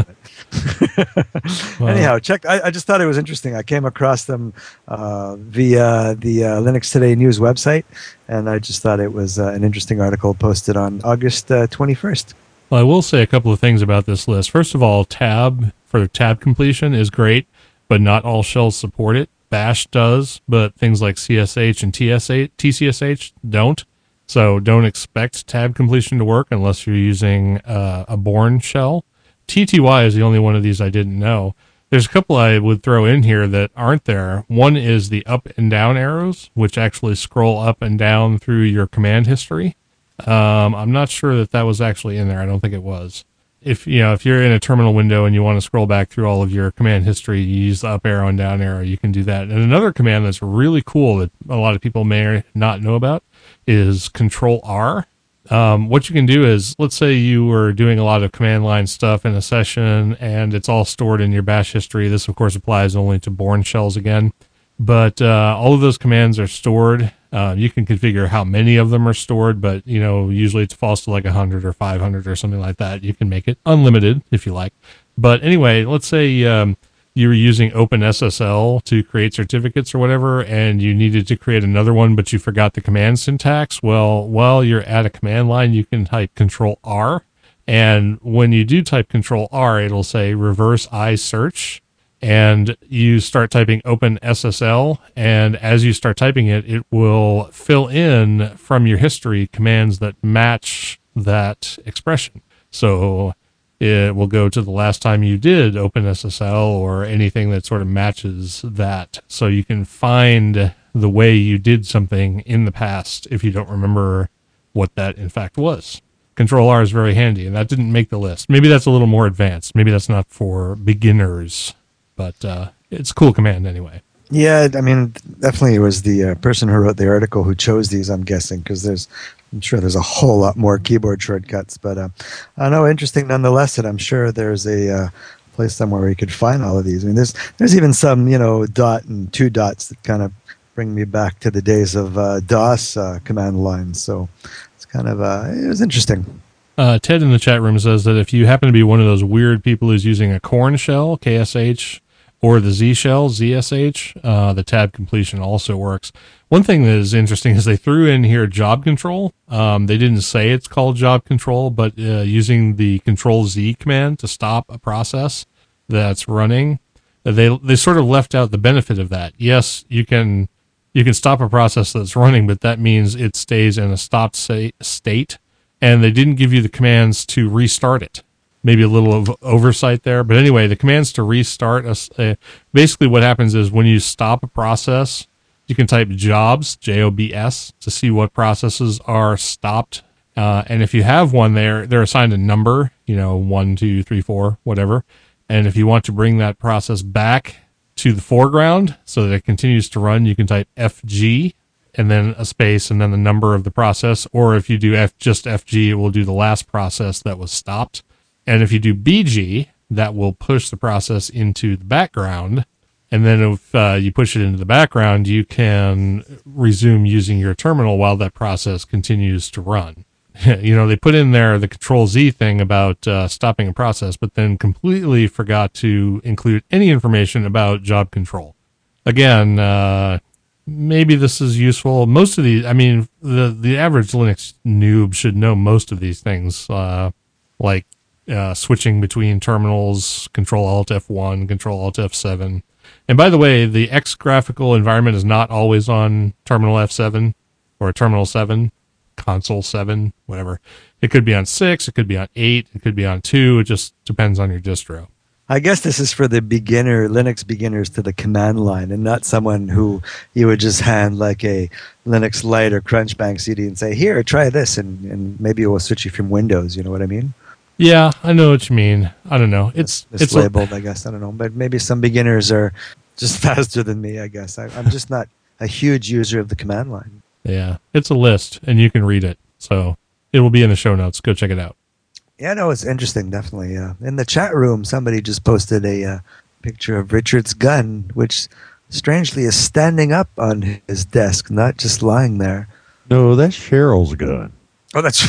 Well, anyhow, check. I, I just thought it was interesting. I came across them uh, via the uh, Linux Today News website, and I just thought it was uh, an interesting article posted on August uh, twenty-first. Well, I will say a couple of things about this list. First of all, tab for tab completion is great, but not all shells support it. Bash does, but things like C S H and T S H, T C S H don't. So don't expect tab completion to work unless you're using uh, a Bourne shell. T T Y is the only one of these I didn't know. There's a couple I would throw in here that aren't there. One is the up and down arrows, which actually scroll up and down through your command history. Um, I'm not sure that that was actually in there. I don't think it was. If you know, if you're in a terminal window and you want to scroll back through all of your command history, you use the up arrow and down arrow. You can do that. And another command that's really cool that a lot of people may not know about is Control R. Um, what you can do is, let's say you were doing a lot of command line stuff in a session, and it's all stored in your bash history. This, of course, applies only to Bourne shells again. But uh, all of those commands are stored. Uh, you can configure how many of them are stored, but you know, usually it falls to like one hundred or five hundred or something like that. You can make it unlimited if you like. But anyway, let's say um, you were using OpenSSL to create certificates or whatever, and you needed to create another one, but you forgot the command syntax. Well, while you're at a command line, you can type Control R, and when you do type Control R, it'll say reverse I search. And you start typing OpenSSL, and as you start typing it, it will fill in from your history commands that match that expression. So it will go to the last time you did OpenSSL or anything that sort of matches that. So you can find the way you did something in the past if you don't remember what that in fact was. Control R is very handy, and that didn't make the list. Maybe that's a little more advanced. Maybe that's not for beginners. But uh, it's a cool command anyway. Yeah, I mean, definitely it was the uh, person who wrote the article who chose these, I'm guessing, because there's, I'm sure there's a whole lot more keyboard shortcuts. But uh, I know, interesting nonetheless, and I'm sure there's a uh, place somewhere where you could find all of these. I mean, there's there's even some, you know, dot and two dots that kind of bring me back to the days of uh, DOS uh, command lines. So it's kind of, uh, it was interesting. Uh, Ted in the chat room says that if you happen to be one of those weird people who's using a Korn shell, K S H, or the Z shell, Z S H, uh, the tab completion also works. One thing that is interesting is they threw in here job control. Um, they didn't say it's called job control, but uh, using the Control Z command to stop a process that's running, they they sort of left out the benefit of that. Yes, you can you can stop a process that's running, but that means it stays in a stopped state. And they didn't give you the commands to restart it. Maybe a little of oversight there. But anyway, the commands to restart, uh, basically what happens is when you stop a process, you can type jobs, J O B S, to see what processes are stopped. Uh, and if you have one there, they're assigned a number, you know, one, two, three, four, whatever. And if you want to bring that process back to the foreground so that it continues to run, you can type F G. And then a space, and then the number of the process. Or if you do F, just F G, it will do the last process that was stopped. And if you do B G, that will push the process into the background. And then if uh, you push it into the background, you can resume using your terminal while that process continues to run. You know, they put in there the Control Z thing about uh, stopping a process, but then completely forgot to include any information about job control. Again, uh, maybe this is useful. Most of these, I mean, the, the average Linux noob should know most of these things, uh, like uh, switching between terminals, Control Alt F one, Control Alt F seven. And by the way, the X graphical environment is not always on Terminal F seven or Terminal seven, Console seven, whatever. It could be on six, it could be on eight, it could be on two. It just depends on your distro. I guess this is for the beginner, Linux beginners to the command line, and not someone who you would just hand like a Linux Lite or Crunchbang C D and say, here, try this, and, and maybe it will switch you from Windows, you know what I mean? Yeah, I know what you mean. I don't know. It's It's it's a- labeled, I guess. I don't know. But maybe some beginners are just faster than me, I guess. I, I'm just not a huge user of the command line. yeah, it's a list, and you can read it. So it will be in the show notes. Go check it out. Yeah, no, it's interesting, definitely. Yeah. In the chat room, somebody just posted a uh, picture of Richard's gun, which strangely is standing up on his desk, not just lying there. No, that's Cheryl's gun. Oh, that's...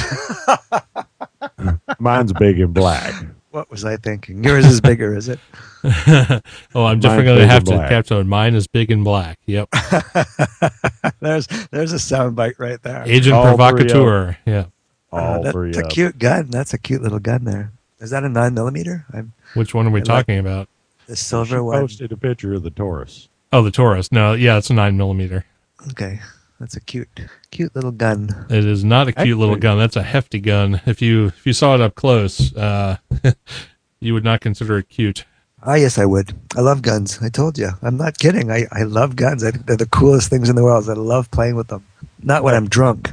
Mine's big and black. What was I thinking? Yours is bigger, is it? Oh, I'm definitely Mine's going to big have and to black. capture it. Mine is big and black. Yep. there's there's a soundbite right there. Agent All three of Provocateur. Yeah. All Uh, that's three a of cute gun. That's a cute little gun there. Is that a nine millimeter? I'm Which one are we I like- talking about? the She silver one. posted a picture of the Taurus. Oh, the Taurus. No, yeah, it's a nine millimeter. Okay, that's a cute, cute little gun. It is not a cute little Actually- gun. That's a hefty gun. If you if you saw it up close, uh, you would not consider it cute. Ah, yes, I would. I love guns. I told you. I'm not kidding. I, I love guns. I think they're the coolest things in the world. I love playing with them. Not when I'm drunk.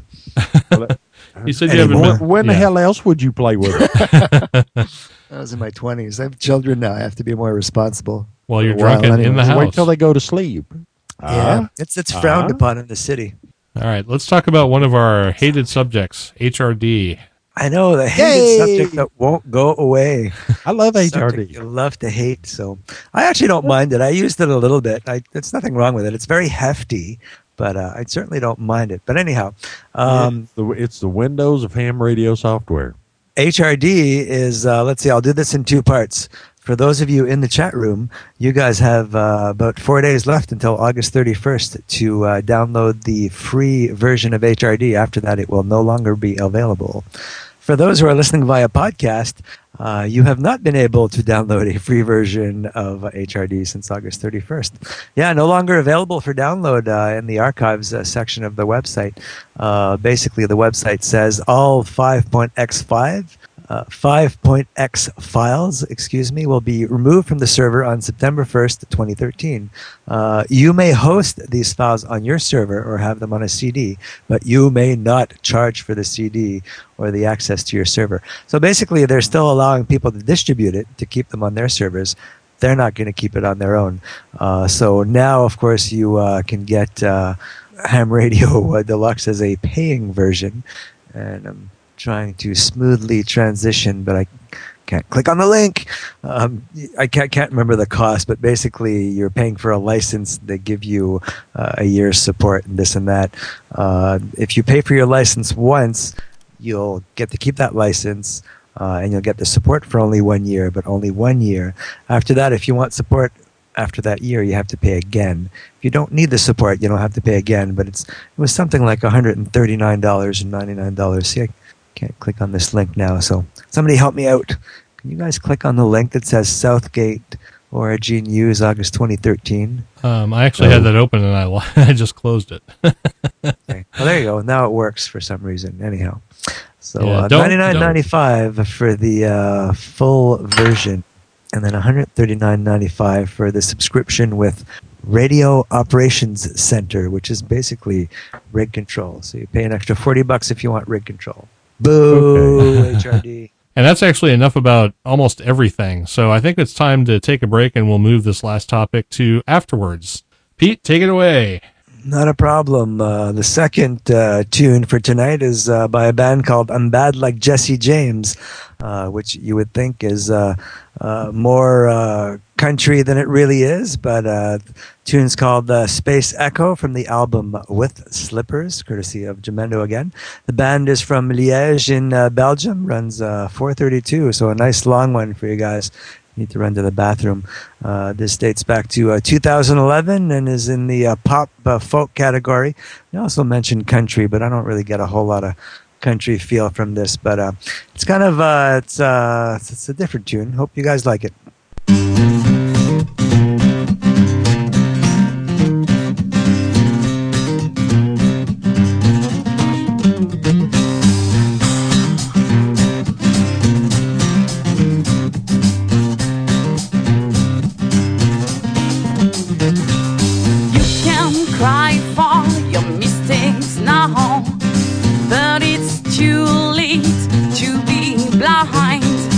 You said you have Anymore. a When, when the yeah. hell else would you play with it? I was in my twenties. I have children now. I have to be more responsible. while you're a while drunk and in the anyways. house. Wait till they go to sleep. Yeah, it's it's frowned uh-huh. upon in the city. All right, let's talk about one of our hated subjects, H R D. I know the hated Yay! subject that won't go away. I love H R Subject D. you love to hate. So I actually don't mind it. I used it a little bit. I, there's nothing wrong with it. It's very hefty, but uh, I certainly don't mind it. But anyhow, um, it's, the, it's the Windows of ham radio software. H R D is, uh, let's see, I'll do this in two parts. For those of you in the chat room, you guys have uh, about four days left until August thirty-first to uh, download the free version of H R D. After that, it will no longer be available. For those who are listening via podcast, uh, you have not been able to download a free version of uh, H R D since August thirty-first. Yeah, no longer available for download uh, in the archives uh, section of the website. Uh, basically, the website says all five point x five Uh, five point x files, excuse me, will be removed from the server on September first, twenty thirteen. Uh, you may host these files on your server or have them on a C D, but you may not charge for the C D or the access to your server. So basically, they're still allowing people to distribute it to keep them on their servers. They're not going to keep it on their own. Uh, so now, of course, you uh, can get uh, Ham Radio uh, Deluxe as a paying version. And um, trying to smoothly transition, but I can't click on the link. Um, I can't, can't remember the cost, but basically you're paying for a license. They give you uh, a year's support and this and that. Uh, if you pay for your license once, you'll get to keep that license uh, and you'll get the support for only one year, but only one year. After that, if you want support after that year, you have to pay again. If you don't need the support, you don't have to pay again, but it's it was something like one hundred thirty-nine dollars and ninety-nine cents. See, I can't click on this link now, so somebody help me out. Can you guys click on the link that says Southgate Origin News August twenty thirteen? Um, I actually Oh. had that open and I li- I just closed it. Okay. Well, there you go. Now it works for some reason. Anyhow, so Yeah, uh, don't- ninety-nine ninety-five for the uh, full version, and then one hundred thirty-nine ninety-five for the subscription with Radio Operations Center, which is basically rig control. So you pay an extra forty bucks if you want rig control. Boo, H R D. And that's actually enough about almost everything. So I think it's time to take a break and we'll move this last topic to afterwards. Pete, take it away. Not a problem. Uh, the second uh, tune for tonight is uh, by a band called I'm Bad Like Jesse James, uh, which you would think is uh, uh, more uh, country than it really is, but uh, the tune's called uh, Space Echo from the album With Slippers, courtesy of Jamendo again. The band is from Liège in uh, Belgium, runs uh, four thirty-two, so a nice long one for you guys. Need to run to the bathroom. Uh, this dates back to uh, two thousand eleven and is in the uh, pop uh, folk category. We also mentioned country, but I don't really get a whole lot of country feel from this. But uh, it's kind of uh, it's uh, it's, it's a different tune. Hope you guys like it. You can cry for your mistakes now, but it's too late to be blind.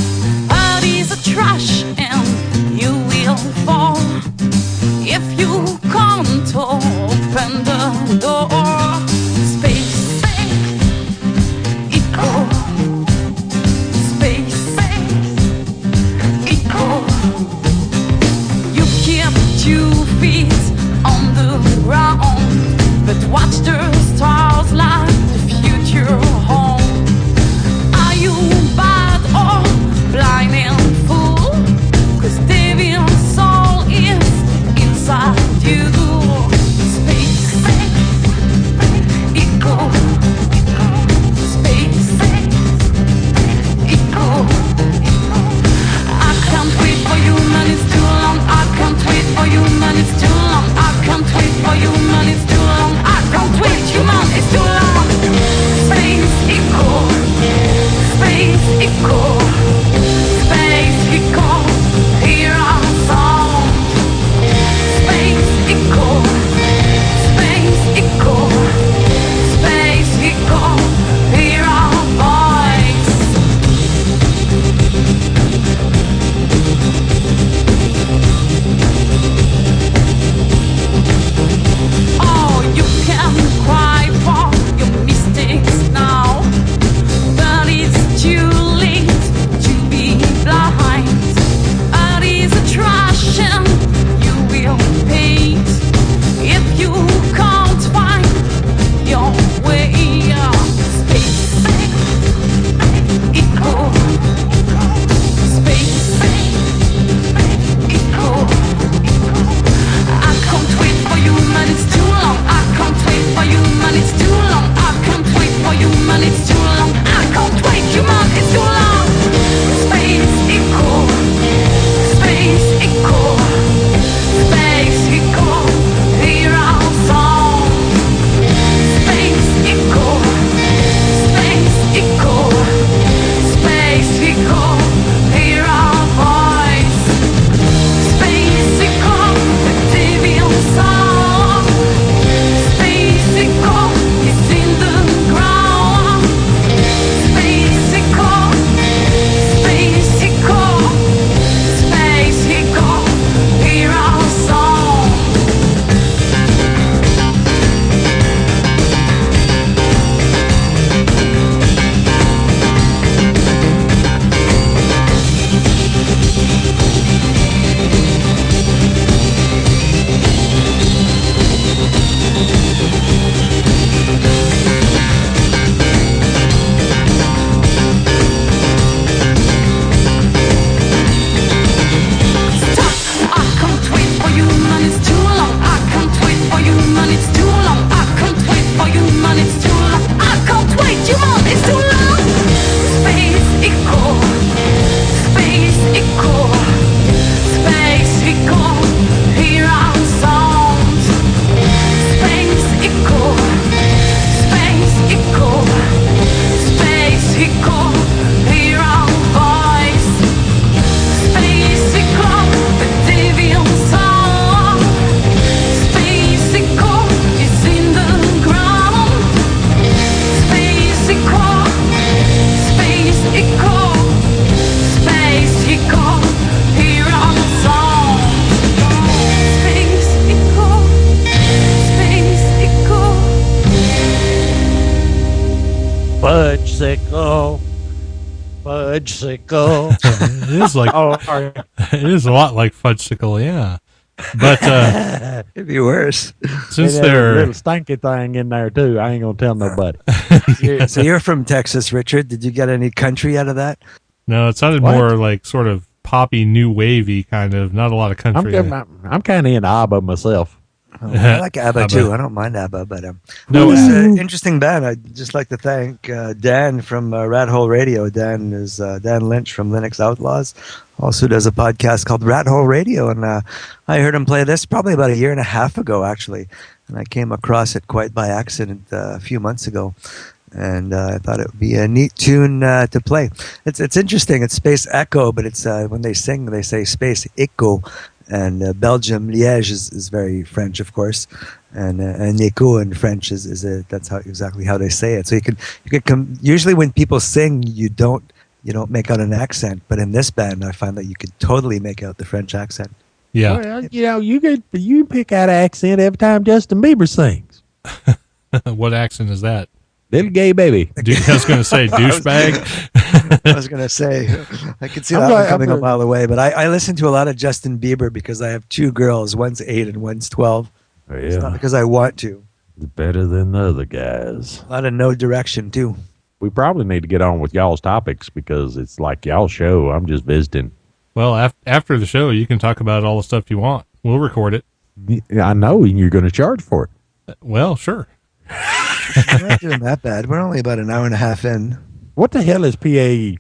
Fudge sickle. Fudge sickle. It is like Oh, sorry. it is a lot like Fudgesicle, yeah. But uh, It'd be worse. since It had a they're little stinky thing in there too. I ain't gonna tell nobody. You're- so you're from Texas, Richard. Did you get any country out of that? no, it sounded What? more like sort of poppy, new wavy kind of. Not a lot of I'm country. getting, I'm, I'm kind of in ABBA myself. Oh, I like ABBA, ABBA. too. I don't mind ABBA, but um, No, no, it's uh, an interesting band. I'd just like to thank uh, Dan from uh, Rat Hole Radio. Dan is uh, Dan Lynch from Linux Outlaws. Also does a podcast called Rat Hole Radio, and uh, I heard him play this probably about a year and a half ago, actually, and I came across it quite by accident uh, a few months ago. And uh, I thought it would be a neat tune uh, to play. It's it's interesting. It's Space Echo, but it's uh, when they sing, they say Space Echo. And uh, Belgium, Liège is, is very French, of course, and uh, and Echo in French is is a, that's how exactly how they say it. So you could you could come. Usually, when people sing, you don't you don't make out an accent, but in this band, I find that you could totally make out the French accent. yeah. Well, you know, you get you pick out an accent every time Justin Bieber sings. What accent is that? Little gay baby. Du- I was going to say douchebag. I was gonna say I could see I'm that going- one coming I'm a mile away, but I, I listen to a lot of Justin Bieber because I have two girls. One's eight and one's twelve. It's not Yeah, because I want to. it's better than the other guys. A lot of No Direction too. We probably need to get on with y'all's topics because it's like y'all's show. I'm just visiting. Well, af- after the show, you can talk about all the stuff you want. We'll record it. I know, and you're going to charge for it. Well, sure. We're not doing that bad. We're only about an hour and a half in. What the hell is P A E?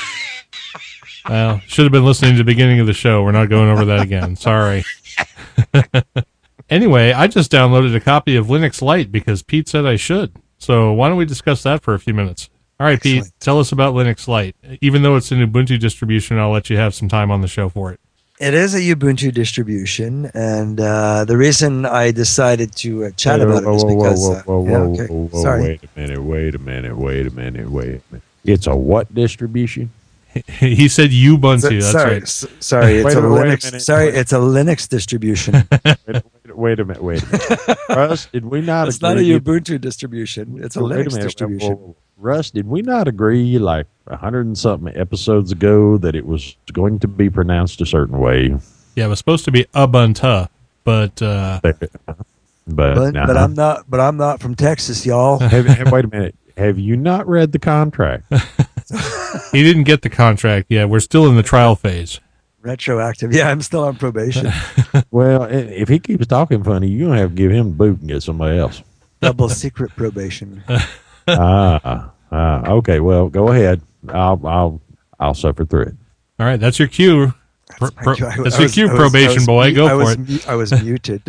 Well, should have been listening to the beginning of the show. We're not going over that again. Sorry. Anyway, I just downloaded a copy of Linux Lite because Pete said I should. So why don't we discuss that for a few minutes? All right, Pete, Excellent. tell us about Linux Lite. Even though it's an Ubuntu distribution, I'll let you have some time on the show for it. It is a Ubuntu distribution, and uh, the reason I decided to uh, chat about it is because. uh, whoa, yeah, whoa, okay. whoa, whoa, Sorry. wait a minute, wait a minute, wait a minute, wait a minute. It's a what distribution? He said Ubuntu. So- That's sorry, right. s- sorry, it's Wait a a- wait a Linux. minute. Sorry, it's a Linux distribution. wait, wait, wait a minute, wait a minute. Russ, did we not It's not a agree? Ubuntu distribution. It's a Wait Linux minute, distribution. whoa, whoa. Russ, did we not agree like a hundred and something episodes ago that it was going to be pronounced a certain way? Yeah, it was supposed to be Ubuntu, but uh, But, but, But, nah. but I'm not. But I'm not from Texas, y'all. have, have- wait a minute. Have you not read the contract? he didn't get the contract yet. We're still in the trial phase. Retroactive. Yeah, I'm still on probation. Well, i- if he keeps talking funny, you're going to have to give him the boot and get somebody else. Double secret probation. ah, ah, okay. Well, go ahead. I'll, I'll, I'll suffer through it. All right, that's your cue. Pro- my pro- cue. I- that's I your was- cue, I was- probation I was boy. mu- Go I for was it. mu- I was muted.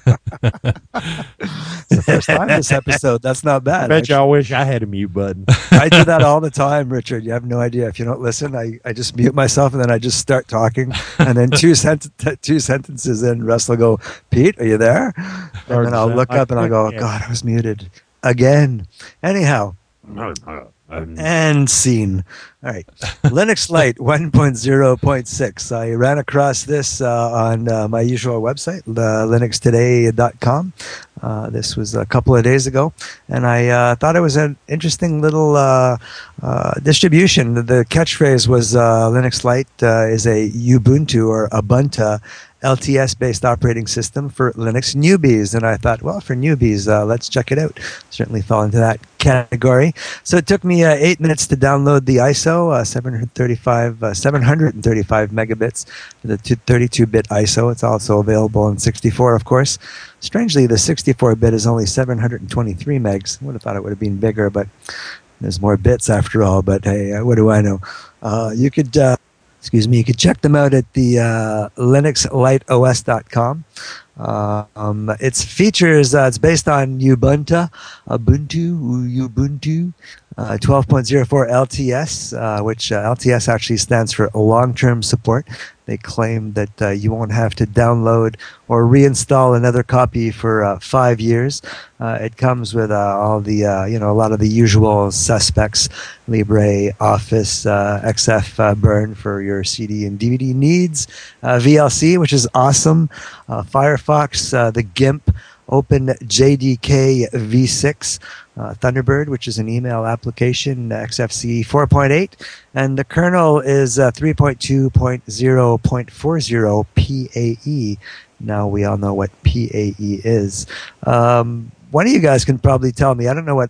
It's the first time this episode. That's not I bad. bet actually. y'all wish I had a mute button. I do that all the time, Richard. You have no idea. If you don't listen, I, I just mute myself and then I just start talking. And then two sent- two sentences in, Russ will go, Pete, are you there? And then I'll look up and I'll go, oh, God, I was muted again. Anyhow, and scene. All right. Linux Lite one point oh point six. I ran across this uh, on uh, my usual website, uh, linux today dot com. Uh, this was a couple of days ago, and I uh, thought it was an interesting little uh, uh, distribution. The catchphrase was uh, Linux Lite uh, is a Ubuntu or Ubuntu L T S-based operating system for Linux newbies. And I thought, well, for newbies, uh, let's check it out. Certainly fell into that category. So it took me uh, eight minutes to download the I S O, uh, seven thirty-five, uh, seven thirty-five megabits, the thirty-two bit I S O. It's also available in sixty-four, of course. Strangely, the sixty-four bit is only seven hundred twenty-three megs. I would have thought it would have been bigger, but there's more bits after all. But hey, uh, what do I know? Uh, you could... Uh, Excuse me. You can check them out at the uh, linux lite O S dot com. Uh, um, its features, uh, it's based on Ubuntu, Ubuntu, Ubuntu, uh, twelve point oh four L T S, uh, which uh, L T S actually stands for long-term support. They claim that uh, you won't have to download or reinstall another copy for uh, five years. Uh, it comes with uh, all the, uh, you know, a lot of the usual suspects, Libre, Office, uh, X F uh, burn for your C D and D V D needs, uh, V L C, which is awesome, uh, Firefox, uh, the GIMP, OpenJDK v six, uh, Thunderbird, which is an email application, X F C E four point eight, and the kernel is uh, three point two point zero point forty P A E. Now we all know what P A E is. Um, one of you guys can probably tell me. I don't know what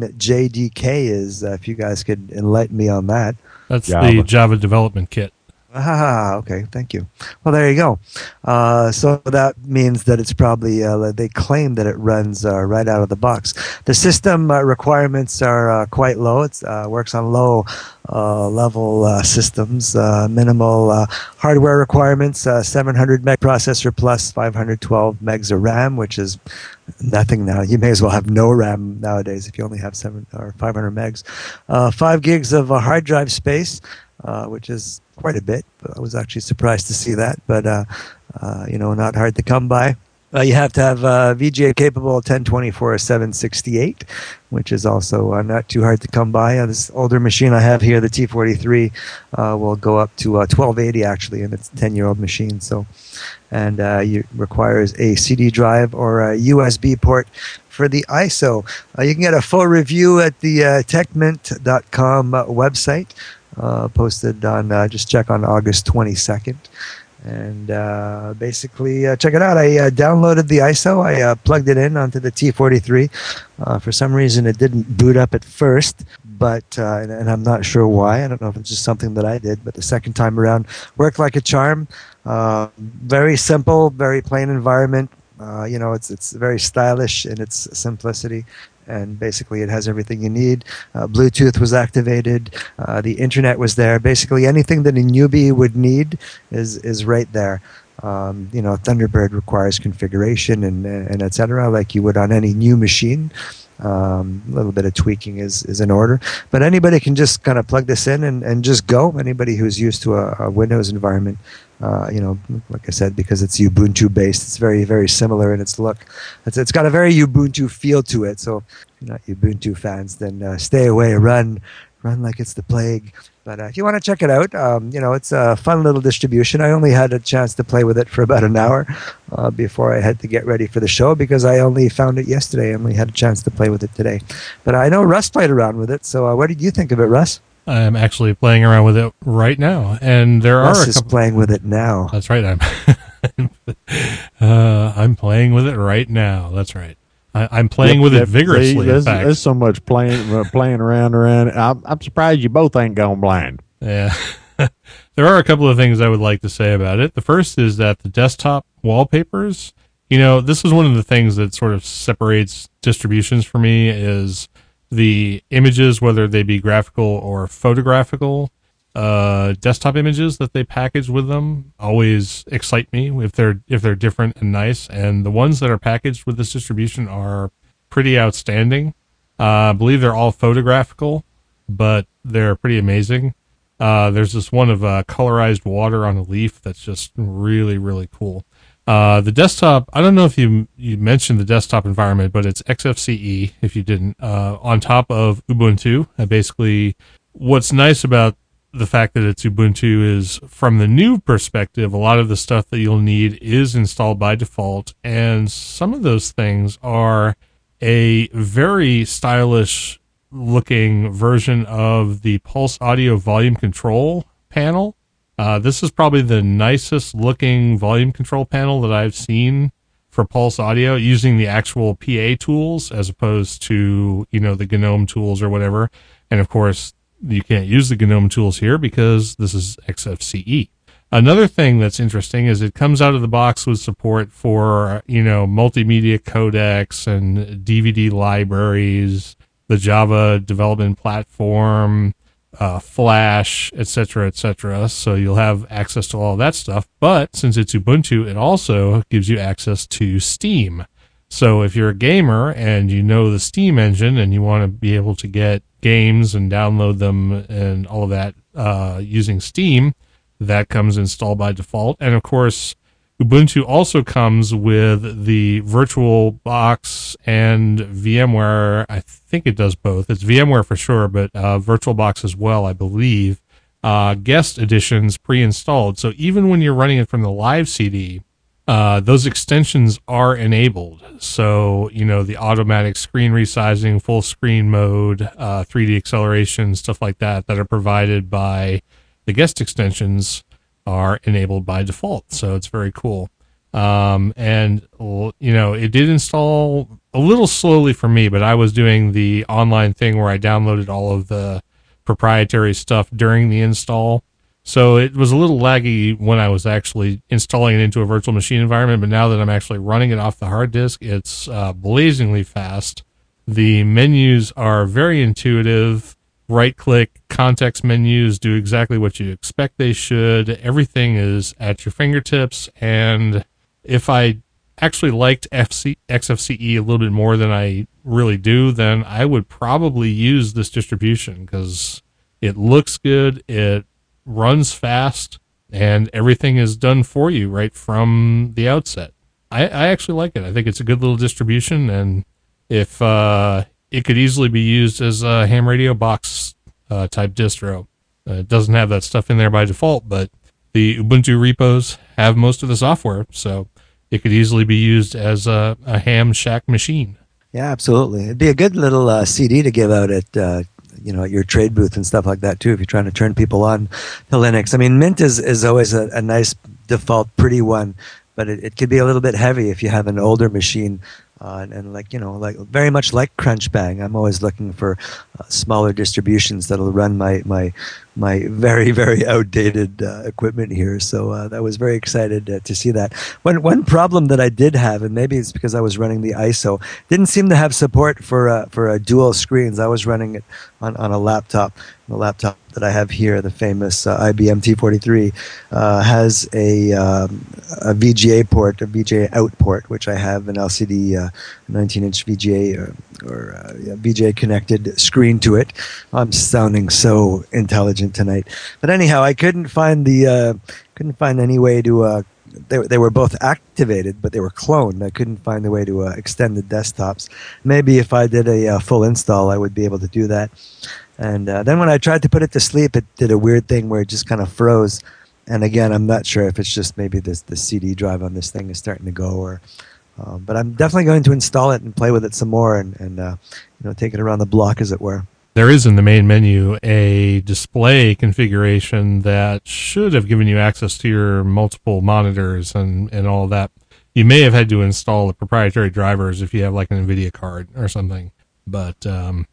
OpenJDK is. Uh, if you guys could enlighten me on that. That's Java. the Java development kit. Ah, okay. Thank you. Well, there you go. Uh, so that means that it's probably, uh, they claim that it runs uh, right out of the box. The system uh, requirements are uh, quite low. It uh, works on low uh, level uh, systems, uh, minimal uh, hardware requirements, uh, seven hundred meg processor plus five hundred twelve megs of RAM, which is nothing now. You may as well have no RAM nowadays if you only have seven or five hundred megs. Uh, five gigs of uh, hard drive space, uh, which is quite a bit. I was actually surprised to see that, but uh, uh, you know, not hard to come by. Uh, you have to have uh, V G A capable ten twenty-four seven sixty-eight, which is also uh, not too hard to come by. Uh, this older machine I have here, the T forty-three, uh, will go up to uh, twelve eighty actually, and it's a ten-year-old machine. So, and uh, it requires a C D drive or a U S B port for the I S O. Uh, you can get a full review at the uh, techmint dot com uh, website. Uh, posted on, uh, just check on August twenty-second. And uh, basically, uh, check it out. I uh, downloaded the I S O. I uh, plugged it in onto the T forty-three. Uh, for some reason, it didn't boot up at first, but uh, and, and I'm not sure why. I don't know if it's just something that I did, but the second time around worked like a charm. Uh, very simple, very plain environment. Uh, you know, it's it's very stylish in its simplicity. And basically it has everything you need. Uh, Bluetooth was activated. Uh, the internet was there. Basically anything that a newbie would need is is right there. Um, you know, Thunderbird requires configuration and and et cetera, like you would on any new machine. Um, a little bit of tweaking is, is in order. But anybody can just kind of plug this in and, and just go. Anybody who's used to a, a Windows environment, uh, you know, like I said, because it's Ubuntu based, it's very, very similar in its look. It's, it's got a very Ubuntu feel to it. So if you're not Ubuntu fans, then uh, stay away, run, run like it's the plague. But uh, if you want to check it out, um, you know, it's a fun little distribution. I only had a chance to play with it for about an hour uh, before I had to get ready for the show because I only found it yesterday. I only had a chance to play with it today. But I know Russ played around with it. So uh, what did you think of it, Russ? I'm actually playing around with it right now. And there Russ are a is couple... playing with it now. That's right. I'm, uh, I'm playing with it right now. That's right. I, I'm playing Yep, with yep. it vigorously. See, in there's, fact. there's so much playing uh, playing around around. I'm, I'm surprised you both ain't gone blind. Yeah. There are a couple of things I would like to say about it. The first is that the desktop wallpapers, you know, this is one of the things that sort of separates distributions for me is the images, whether they be graphical or photographical, uh, desktop images that they package with them always excite me if they're, if they're different and nice. And the ones that are packaged with this distribution are pretty outstanding. Uh, I believe they're all photographical, but they're pretty amazing. Uh, there's this one of uh, colorized water on a leaf that's just really, really cool. Uh, the desktop, I don't know if you you mentioned the desktop environment, but it's X F C E, if you didn't, uh, on top of Ubuntu. And basically, what's nice about the fact that it's Ubuntu is, from the new perspective, a lot of the stuff that you'll need is installed by default, and some of those things are a very stylish looking version of the Pulse Audio volume control panel. Uh, this is probably the nicest looking volume control panel that I've seen for Pulse Audio using the actual P A tools as opposed to, you know, the GNOME tools or whatever. And of course, you can't use the GNOME tools here because this is X F C E. Another thing that's interesting is it comes out of the box with support for, you know, multimedia codecs and D V D libraries, the Java development platform, uh, Flash, et cetera, et cetera. So you'll have access to all that stuff. But since it's Ubuntu, it also gives you access to Steam. So if you're a gamer and you know the Steam engine and you want to be able to get games and download them and all of that uh, using Steam, that comes installed by default. And of course, Ubuntu also comes with the VirtualBox and VMware. I think it does both. It's VMware for sure, but uh, VirtualBox as well, I believe. Uh, guest editions pre-installed. So even when you're running it from the live C D, uh, those extensions are enabled. So, you know, the automatic screen resizing, full screen mode, uh, three D acceleration, stuff like that, that are provided by the guest extensions are enabled by default. So it's very cool. Um, and, you know, it did install a little slowly for me, but I was doing the online thing where I downloaded all of the proprietary stuff during the install. So it was a little laggy when I was actually installing it into a virtual machine environment, but now that I'm actually running it off the hard disk, it's uh, blazingly fast. The menus are very intuitive. Right-click, context menus do exactly what you expect they should. Everything is at your fingertips, and if I actually liked F C, X F C E a little bit more than I really do, then I would probably use this distribution because it looks good, it runs fast, and everything is done for you right from the outset. I, I actually like it. I think it's a good little distribution, and if uh, it could easily be used as a ham radio box uh, type distro. Uh, it doesn't have that stuff in there by default, but the Ubuntu repos have most of the software, so it could easily be used as a, a ham shack machine. Yeah, absolutely. It'd be a good little uh, C D to give out at uh, you know, at your trade booth and stuff like that too, if you're trying to turn people on to Linux. I mean, Mint is, is always a, a nice default pretty one, but it, it could be a little bit heavy if you have an older machine. Uh, and, and like, you know, like very much like Crunchbang, I'm always looking for uh, smaller distributions that'll run my my my very very outdated uh, equipment here. So uh, I was very excited uh, to see that. One one problem that I did have, and maybe it's because I was running the I S O, didn't seem to have support for uh, for uh, dual screens. I was running it on, on a laptop. The laptop that I have here, the famous uh, I B M T forty-three, uh, has a, um, a V G A port, a V G A out port, which I have an L C D uh, nineteen inch V G A or, or uh, yeah, V G A connected screen to it. I'm sounding so intelligent tonight, but anyhow, I couldn't find the uh, couldn't find any way to. Uh, they they were both activated, but they were cloned. I couldn't find a way to uh, extend the desktops. Maybe if I did a uh, full install, I would be able to do that. And uh, then when I tried to put it to sleep, it did a weird thing where it just kind of froze. And again, I'm not sure if it's just maybe this the C D drive on this thing is starting to go, or. Um, but I'm definitely going to install it and play with it some more, and, and uh, you know, take it around the block, as it were. There is in the main menu a display configuration that should have given you access to your multiple monitors and, and all that. You may have had to install the proprietary drivers if you have like an NVIDIA card or something. But um,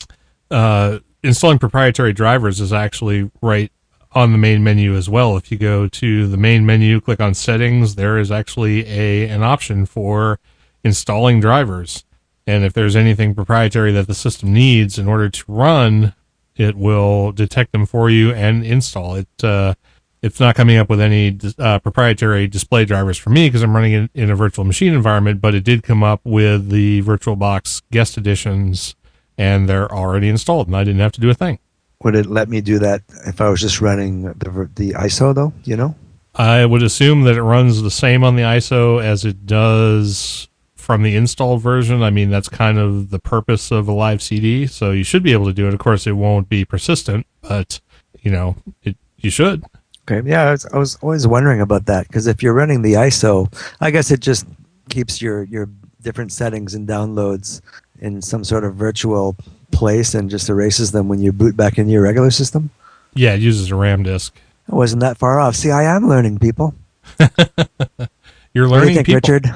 uh, installing proprietary drivers is actually right on the main menu as well. If you go to the main menu, click on settings, there is actually a an option for installing drivers. And if there's anything proprietary that the system needs in order to run, it will detect them for you and install it. Uh, it's not coming up with any uh, proprietary display drivers for me because I'm running it in a virtual machine environment, but it did come up with the VirtualBox guest editions, and they're already installed, and I didn't have to do a thing. Would it let me do that if I was just running the the I S O, though? You know, I would assume that it runs the same on the I S O as it does from the installed version. I mean, that's kind of the purpose of a live C D, so you should be able to do it. Of course, it won't be persistent, but you know, it you should. Okay, yeah, I was, I was always wondering about that because if you're running the I S O, I guess it just keeps your your different settings and downloads in some sort of virtual place and just erases them when you boot back into your regular system? Yeah, it uses a RAM disk. I wasn't that far off. See, I am learning, people. You're What do learning, you think, people. Richard?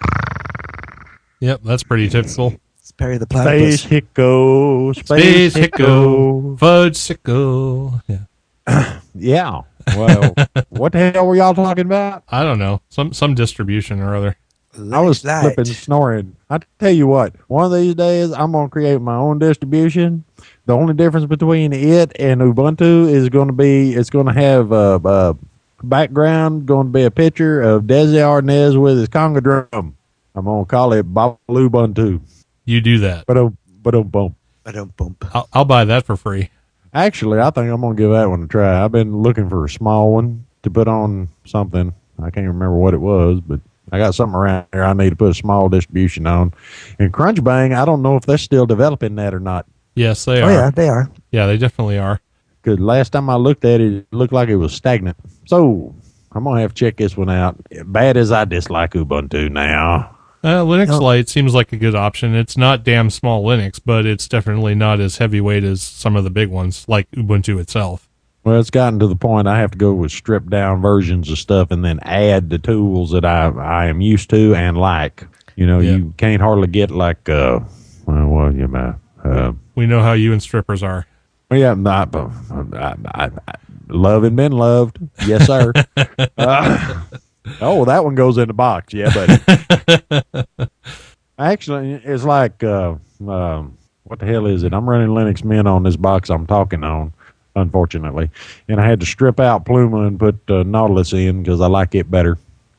Yep, that's pretty typical. It's Perry the Platypus. Space Hicko, Space, Space Hicko. Hicko, Fudge Sicko. Yeah. Yeah. Well, what the hell were y'all talking about? I don't know. Some some distribution or other. I was Light. flipping, snoring. I tell you what, one of these days I'm going to create my own distribution. The only difference between it and Ubuntu is going to be it's going to have a, a background, going to be a picture of Desi Arnaz with his conga drum. I'm going to call it Babalu Ubuntu. You do that. But oh, but oh, boom. I don't bump. I'll, I'll buy that for free. Actually, I think I'm going to give that one a try. I've been looking for a small one to put on something. I can't remember what it was, but I got something around here I need to put a small distribution on. And Crunchbang, I don't know if they're still developing that or not. Yes, they Oh, are. yeah, they are. Yeah, they definitely are. Because last time I looked at it, it looked like it was stagnant. So, I'm gonna have to check this one out. Bad as I dislike Ubuntu now. Uh, Linux Oh. Lite seems like a good option. It's not damn small Linux, but it's definitely not as heavyweight as some of the big ones, like Ubuntu itself. Well, it's gotten to the point I have to go with stripped down versions of stuff and then add the tools that I I am used to and like. You know, Yeah. you can't hardly get like uh, well, what you know, uh, We know how you and strippers are. well, yeah, I, I, I, I, love and been loved, yes sir. uh, oh, that one goes in the box, yeah, buddy. Actually, it's like uh, um, what the hell is it? I'm running Linux Mint on this box I'm talking on. Unfortunately, and I had to strip out Pluma and put uh, Nautilus in because I like it better.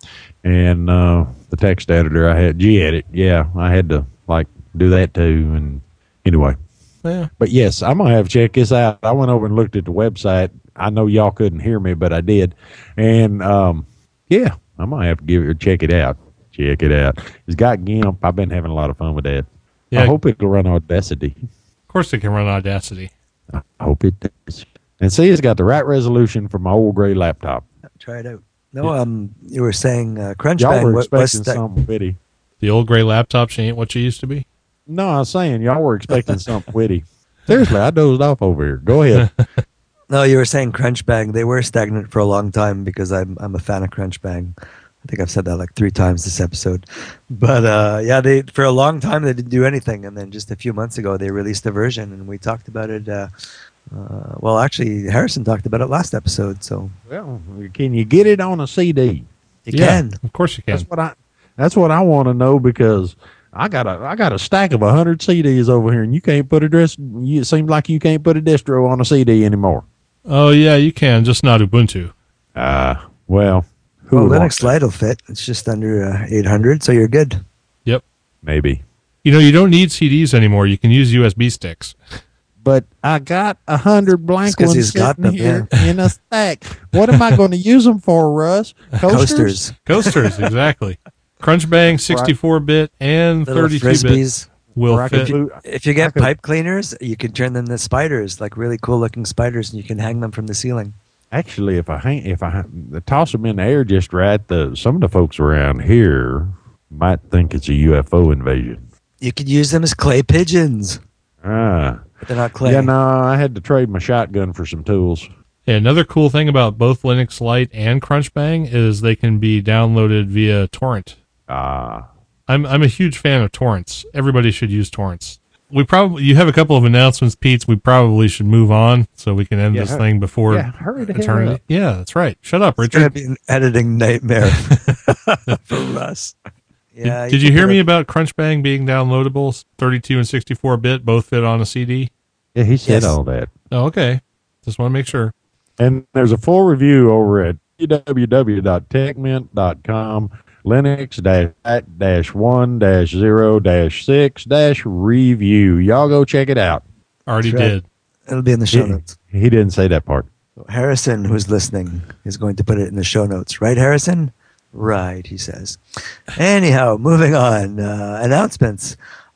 And uh, the text editor I had, Gedit, yeah, I had to like do that too. And anyway, Yeah. but yes, I'm gonna have to check this out. I went over and looked at the website. I know y'all couldn't hear me, but I did. And um, yeah, I'm gonna have to give it check it out. Check it out. It's got GIMP. I've been having a lot of fun with that. Yeah. I hope it'll run Audacity. Of course, it can run Audacity. I hope it does. And see, it's got the right resolution for my old gray laptop. Try it out. No, um, you were saying uh, Y'all Crunchbang. were What, what's expecting that? something witty. The old gray laptop, she ain't what she used to be. No, I was saying y'all were expecting something witty. Seriously, I dozed off over here. Go ahead. No, you were saying Crunchbang. They were stagnant for a long time because I'm I'm a fan of Crunchbang. I think I've said that like three times this episode. But uh, yeah, they for a long time they didn't do anything, and then just a few months ago they released a version, and we talked about it. Uh, uh, well, actually, Harrison talked about it last episode, so Well, can you get it on a C D? you yeah, can. of course you can. That's what I. That's what I want to know because I got a I got a stack of a hundred C Ds over here, and you can't put a dress. You, it seems like you can't put a distro on a C D anymore. Oh yeah, you can, just not Ubuntu. Ah, uh, well, who Well, would want Linux to? Lite will fit. It's just under uh, eight hundred, so you're good. Yep. Maybe. You know, you don't need C Ds anymore. You can use U S B sticks. But I got a hundred blank 'cause ones he's got sitting them, here in a stack. What am I going to use them for, Russ? Coasters, Coasters, exactly. Crunchbang sixty-four bit and little thirty-two bit frisbees. will Or I could fit. glue- If you get I could- pipe cleaners, you can turn them into spiders, like really cool looking spiders, and you can hang them from the ceiling. Actually, if I hang, if I toss them in the air just right, the some of the folks around here might think it's a U F O invasion. You could use them as clay pigeons, Ah, but they're not clay. yeah. No, I had to trade my shotgun for some tools. Yeah, another cool thing about both Linux Lite and Crunchbang is they can be downloaded via torrent. Ah, I'm I'm a huge fan of torrents. Everybody should use torrents. We probably you have a couple of announcements, Pete. We probably should move on so we can end Yeah, this hur- thing before yeah, hurry the hell eternity. up. Yeah, that's right. Shut up, It's going to Richard. be an editing nightmare for us. Yeah. did, did you can hear put me a- about Crunchbang being downloadable? thirty-two and sixty-four bit both fit on a C D. yeah. He said Yes. all that. Oh, okay. Just want to make sure. And there's a full review over at w w w dot techmint dot com. Linux dash dash one dash zero dash six dash review. Y'all go check it out. Already That's right. did. It'll be in the show He, notes. he didn't say that part. Harrison, who's listening, is going to put it in the show notes. Right, Harrison? Right, he says. Anyhow, moving on. Uh, announcements.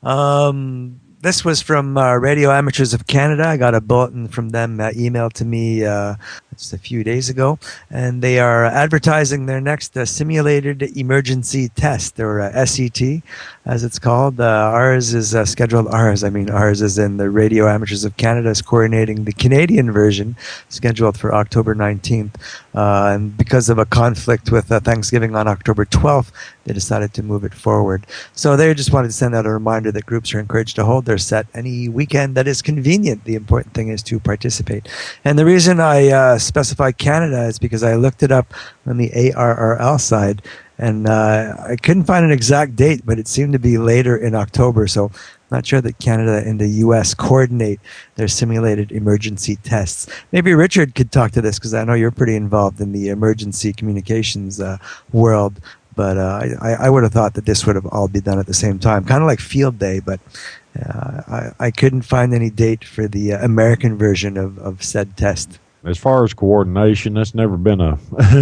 Um, this was from uh, Radio Amateurs of Canada. I got a bulletin from them uh, emailed to me uh, just a few days ago, and they are advertising their next uh, simulated emergency test, or uh, S E T, as it's called. Uh, ours is uh, scheduled. Ours, I mean, ours is in the Radio Amateurs of Canada is coordinating the Canadian version, scheduled for October nineteenth. Uh, and because of a conflict with uh, Thanksgiving on October twelfth, they decided to move it forward. So they just wanted to send out a reminder that groups are encouraged to hold their set any weekend that is convenient. The important thing is to participate. And the reason I uh, specify Canada is because I looked it up on the A R R L side, and uh, I couldn't find an exact date, but it seemed to be later in October. So I'm not sure that Canada and the U S coordinate their simulated emergency tests. Maybe Richard could talk to this, because I know you're pretty involved in the emergency communications uh, world. But uh, I, I would have thought that this would have all be done at the same time, kind of like Field Day. But uh, I, I couldn't find any date for the uh, American version of, of said test. As far as coordination, that's never been a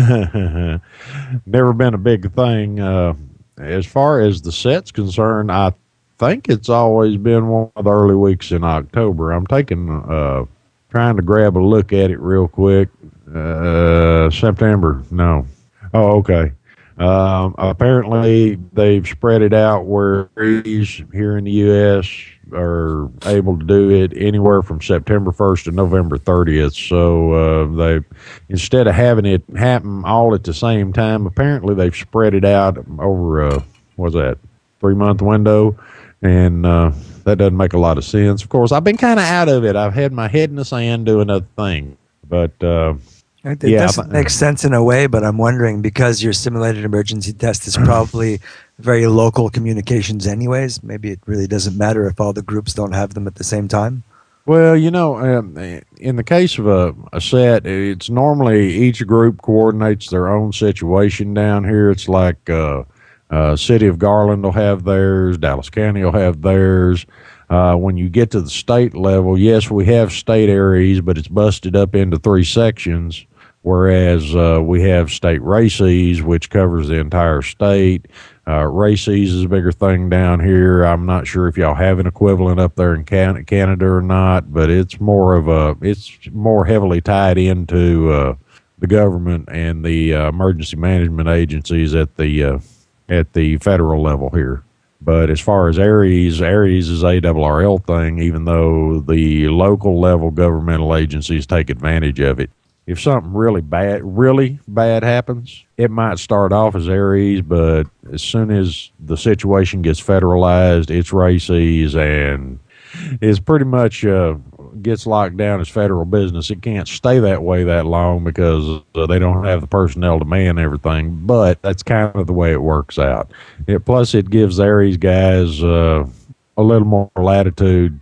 never been a big thing. Uh, as far as the set's concerned, I think it's always been one of the early weeks in October. I'm taking uh, trying to grab a look at it real quick. Uh, September, no, Oh, okay. Um, apparently, they've spread it out where areas here in the U S are able to do it anywhere from September first to November thirtieth. So uh, they, instead of having it happen all at the same time, apparently they've spread it out over a what's that three month window, and uh, that doesn't make a lot of sense. Of course, I've been kind of out of it. I've had my head in the sand doing other things, but. Uh, It Yeah, doesn't but- make sense in a way, but I'm wondering, because your simulated emergency test is probably very local communications anyways, maybe it really doesn't matter if all the groups don't have them at the same time. Well, you know, um, in the case of a, a set, it's normally each group coordinates their own situation down here. It's like uh, uh, City of Garland will have theirs, Dallas County will have theirs. Uh, when you get to the state level, yes, we have state areas, but it's busted up into three sections. Whereas uh, we have state races, which covers the entire state. Uh, races is a bigger thing down here. I'm not sure if y'all have an equivalent up there in Can- Canada or not, but it's more of a it's more heavily tied into uh, the government and the uh, emergency management agencies at the uh, at the federal level here. But as far as Aries, Aries is a R R L thing, even though the local level governmental agencies take advantage of it. If something really bad, really bad happens, it might start off as Aries, but as soon as the situation gets federalized, it's races, and it's pretty much uh, gets locked down as federal business. It can't stay that way that long because uh, they don't have the personnel to man everything, but that's kind of the way it works out. It, plus, it gives Aries guys uh, a little more latitude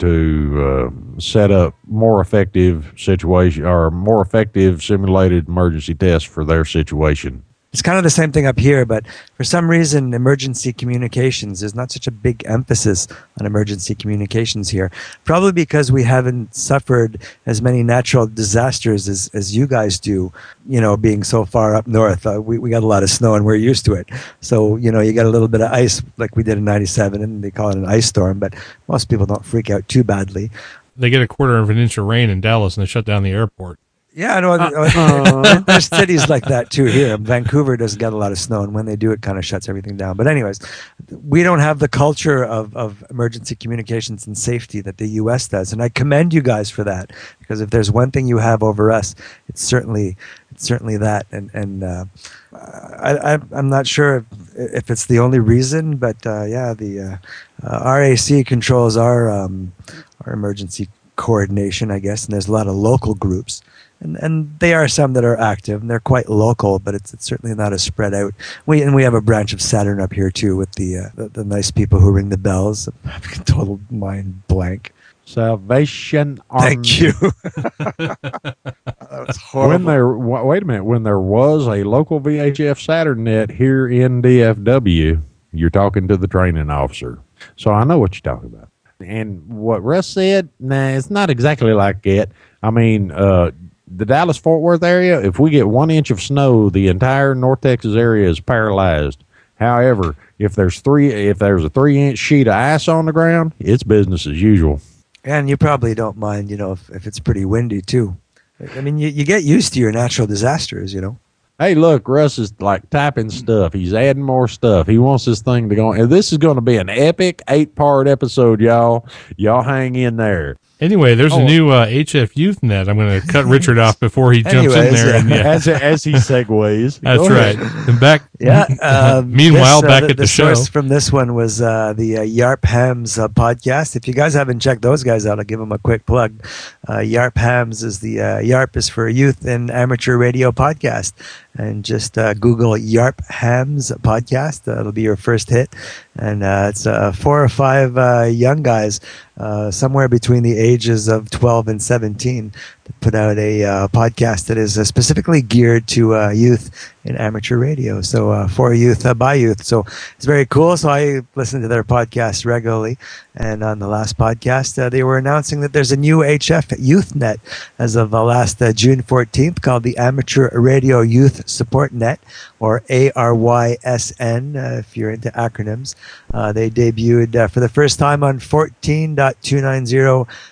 to uh, set up more effective situation or more effective simulated emergency tests for their situation. It's kind of the same thing up here, but for some reason, emergency communications, there's not such a big emphasis on emergency communications here. Probably because we haven't suffered as many natural disasters as, as you guys do, you know, being so far up north. Uh, we, we got a lot of snow and we're used to it. So, you know, you got a little bit of ice like we did in ninety-seven, and they call it an ice storm, but most people don't freak out too badly. They get a quarter of an inch of rain in Dallas and they shut down the airport. Yeah, I know. Uh, there's cities like that too here. Vancouver doesn't get a lot of snow, and when they do, it kind of shuts everything down. But anyways, we don't have the culture of, of emergency communications and safety that the U S does, and I commend you guys for that, because if there's one thing you have over us, it's certainly it's certainly that. And and uh, I, I I'm not sure if, if it's the only reason, but uh, yeah, the uh, uh, R A C controls our um, our emergency coordination, I guess, and there's a lot of local groups. And and they are some that are active, and they're quite local, but it's, it's certainly not as spread out. We and we have a branch of Saturn up here too, with the uh, the, the nice people who ring the bells. Total mind blank. Salvation Army. Thank you. That was horrible. When there, w- wait a minute, when there was a local V H F Saturn net here in D F W, you're talking to the training officer. So I know what you're talking about. And what Russ said, nah, it's not exactly like that. I mean, uh, the Dallas-Fort Worth area, if we get one inch of snow, the entire North Texas area is paralyzed. However, if there's three, if there's a three-inch sheet of ice on the ground, it's business as usual. And you probably don't mind, you know, if, if it's pretty windy too. I mean, you, you get used to your natural disasters, you know. Hey, look, Russ is like typing stuff. He's adding more stuff. He wants this thing to go. And this is going to be an epic eight-part episode, y'all. Y'all hang in there. Anyway, there's Oh. a new uh, H F Youth net. I'm going to cut Richard off before he jumps in Anyways, there. And, yeah. yeah, As as he segues. that's Go right. ahead. And back. Yeah. Um, Meanwhile, this, uh, back the, at the, the show. source from this one was uh, the uh, Yarp Hams uh, podcast. If you guys haven't checked those guys out, I'll give them a quick plug. Uh, Yarp Hams is the uh, Yarp is for Youth and Amateur Radio podcast, and just uh, Google Yarp Hams podcast. Uh, it'll be your first hit, and uh, it's uh, four or five uh, young guys, uh, somewhere between the ages of twelve and seventeen, that put out a uh, podcast that is uh, specifically geared to uh, youth in amateur radio. So uh, for youth, uh, by youth. So it's very cool. So I listen to their podcast regularly. And on the last podcast, uh, they were announcing that there's a new H F Youth Net as of uh, last uh, June fourteenth, called the Amateur Radio Youth Support Net, or A R Y S N, uh, if you're into acronyms. Uh, they debuted uh, for the first time on fourteen point two ninety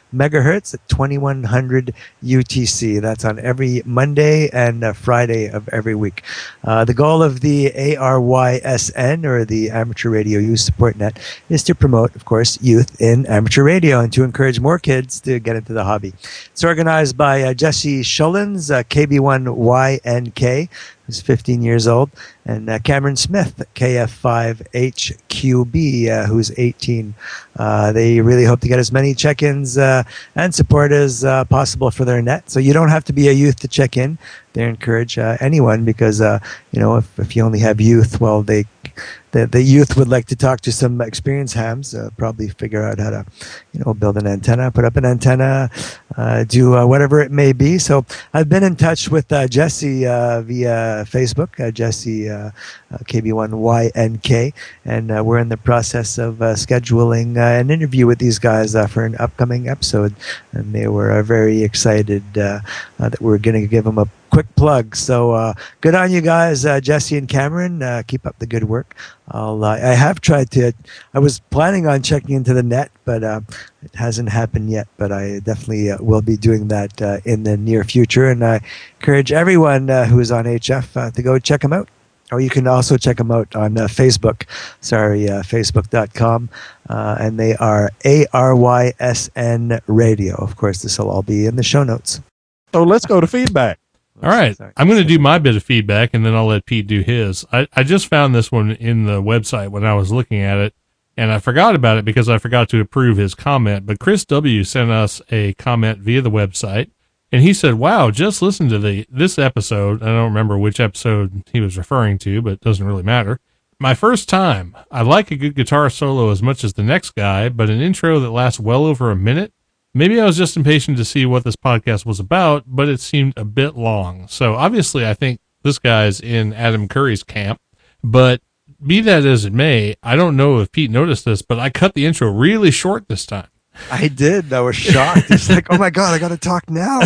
megahertz at twenty-one hundred U T C. That's on every Monday and uh, Friday of every week. Uh, the goal of the A R Y S N, or the Amateur Radio Youth Support Net, is to promote, of course, youth in amateur radio and to encourage more kids to get into the hobby. It's organized by uh, Jesse Schullens, uh, K B one Y N K, who's fifteen years old, and uh, Cameron Smith, K F five H Q B, uh, who's eighteen. Uh, they really hope to get as many check-ins uh, and support as uh, possible for their net. So you don't have to be a youth to check in. They encourage uh, anyone because, uh, you know, if, if you only have youth, well, they the, the youth would like to talk to some experienced hams, uh, probably figure out how to, you know, build an antenna, put up an antenna, uh, do uh, whatever it may be. So I've been in touch with uh, Jesse uh, via Facebook, uh, Jesse uh, uh, K B one Y N K, and uh, we're in the process of uh, scheduling uh, an interview with these guys uh, for an upcoming episode. And they were uh, very excited uh, uh, that we're going to give them a quick plug. So uh, good on you guys, uh, Jesse and Cameron. Uh, keep up the good work. I'll, uh, I have tried to, I was planning on checking into the net, but uh, it hasn't happened yet. But I definitely uh, will be doing that uh, in the near future. And I encourage everyone uh, who is on H F uh, to go check them out. Or you can also check them out on uh, Facebook. Sorry, uh, facebook dot com. Uh, and they are A R Y S N Radio. Of course, this will all be in the show notes. So let's go to feedback. All right. Sorry. I'm going to do my bit of feedback, and then I'll let Pete do his. I, I just found this one in the website when I was looking at it, and I forgot about it because I forgot to approve his comment. But Chris W. sent us a comment via the website, and he said, wow, just listen to the this episode. I don't remember which episode he was referring to, but it doesn't really matter. My first time. I like a good guitar solo as much as the next guy, but an intro that lasts well over a minute. Maybe I was just impatient to see what this podcast was about, but it seemed a bit long. So obviously I think this guy's in Adam Curry's camp, but be that as it may, I don't know if Pete noticed this, but I cut the intro really short this time. I did. I was shocked. It's like, oh my God, I got to talk now.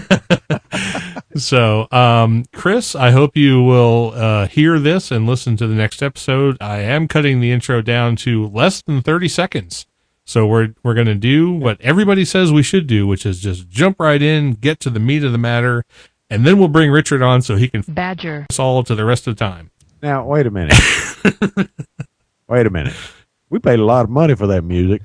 So, um, Chris, I hope you will uh, hear this and listen to the next episode. I am cutting the intro down to less than thirty seconds. So we're we're going to do what everybody says we should do, which is just jump right in, get to the meat of the matter, and then we'll bring Richard on so he can Badger us all to the rest of the time. Now, wait a minute. Wait a minute. We paid a lot of money for that music.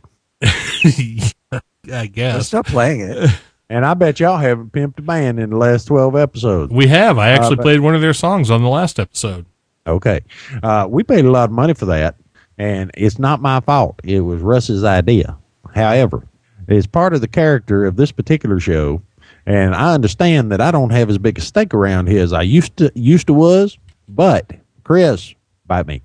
I guess. Stop playing it. And I bet y'all haven't pimped a band in the last twelve episodes. We have. I actually Uh, but- played one of their songs on the last episode. Okay. Uh, we paid a lot of money for that, and it's not my fault. It was Russ's idea. However, it's part of the character of this particular show, and I understand that I don't have as big a stake around here as I used to used to was, but Chris, bite me.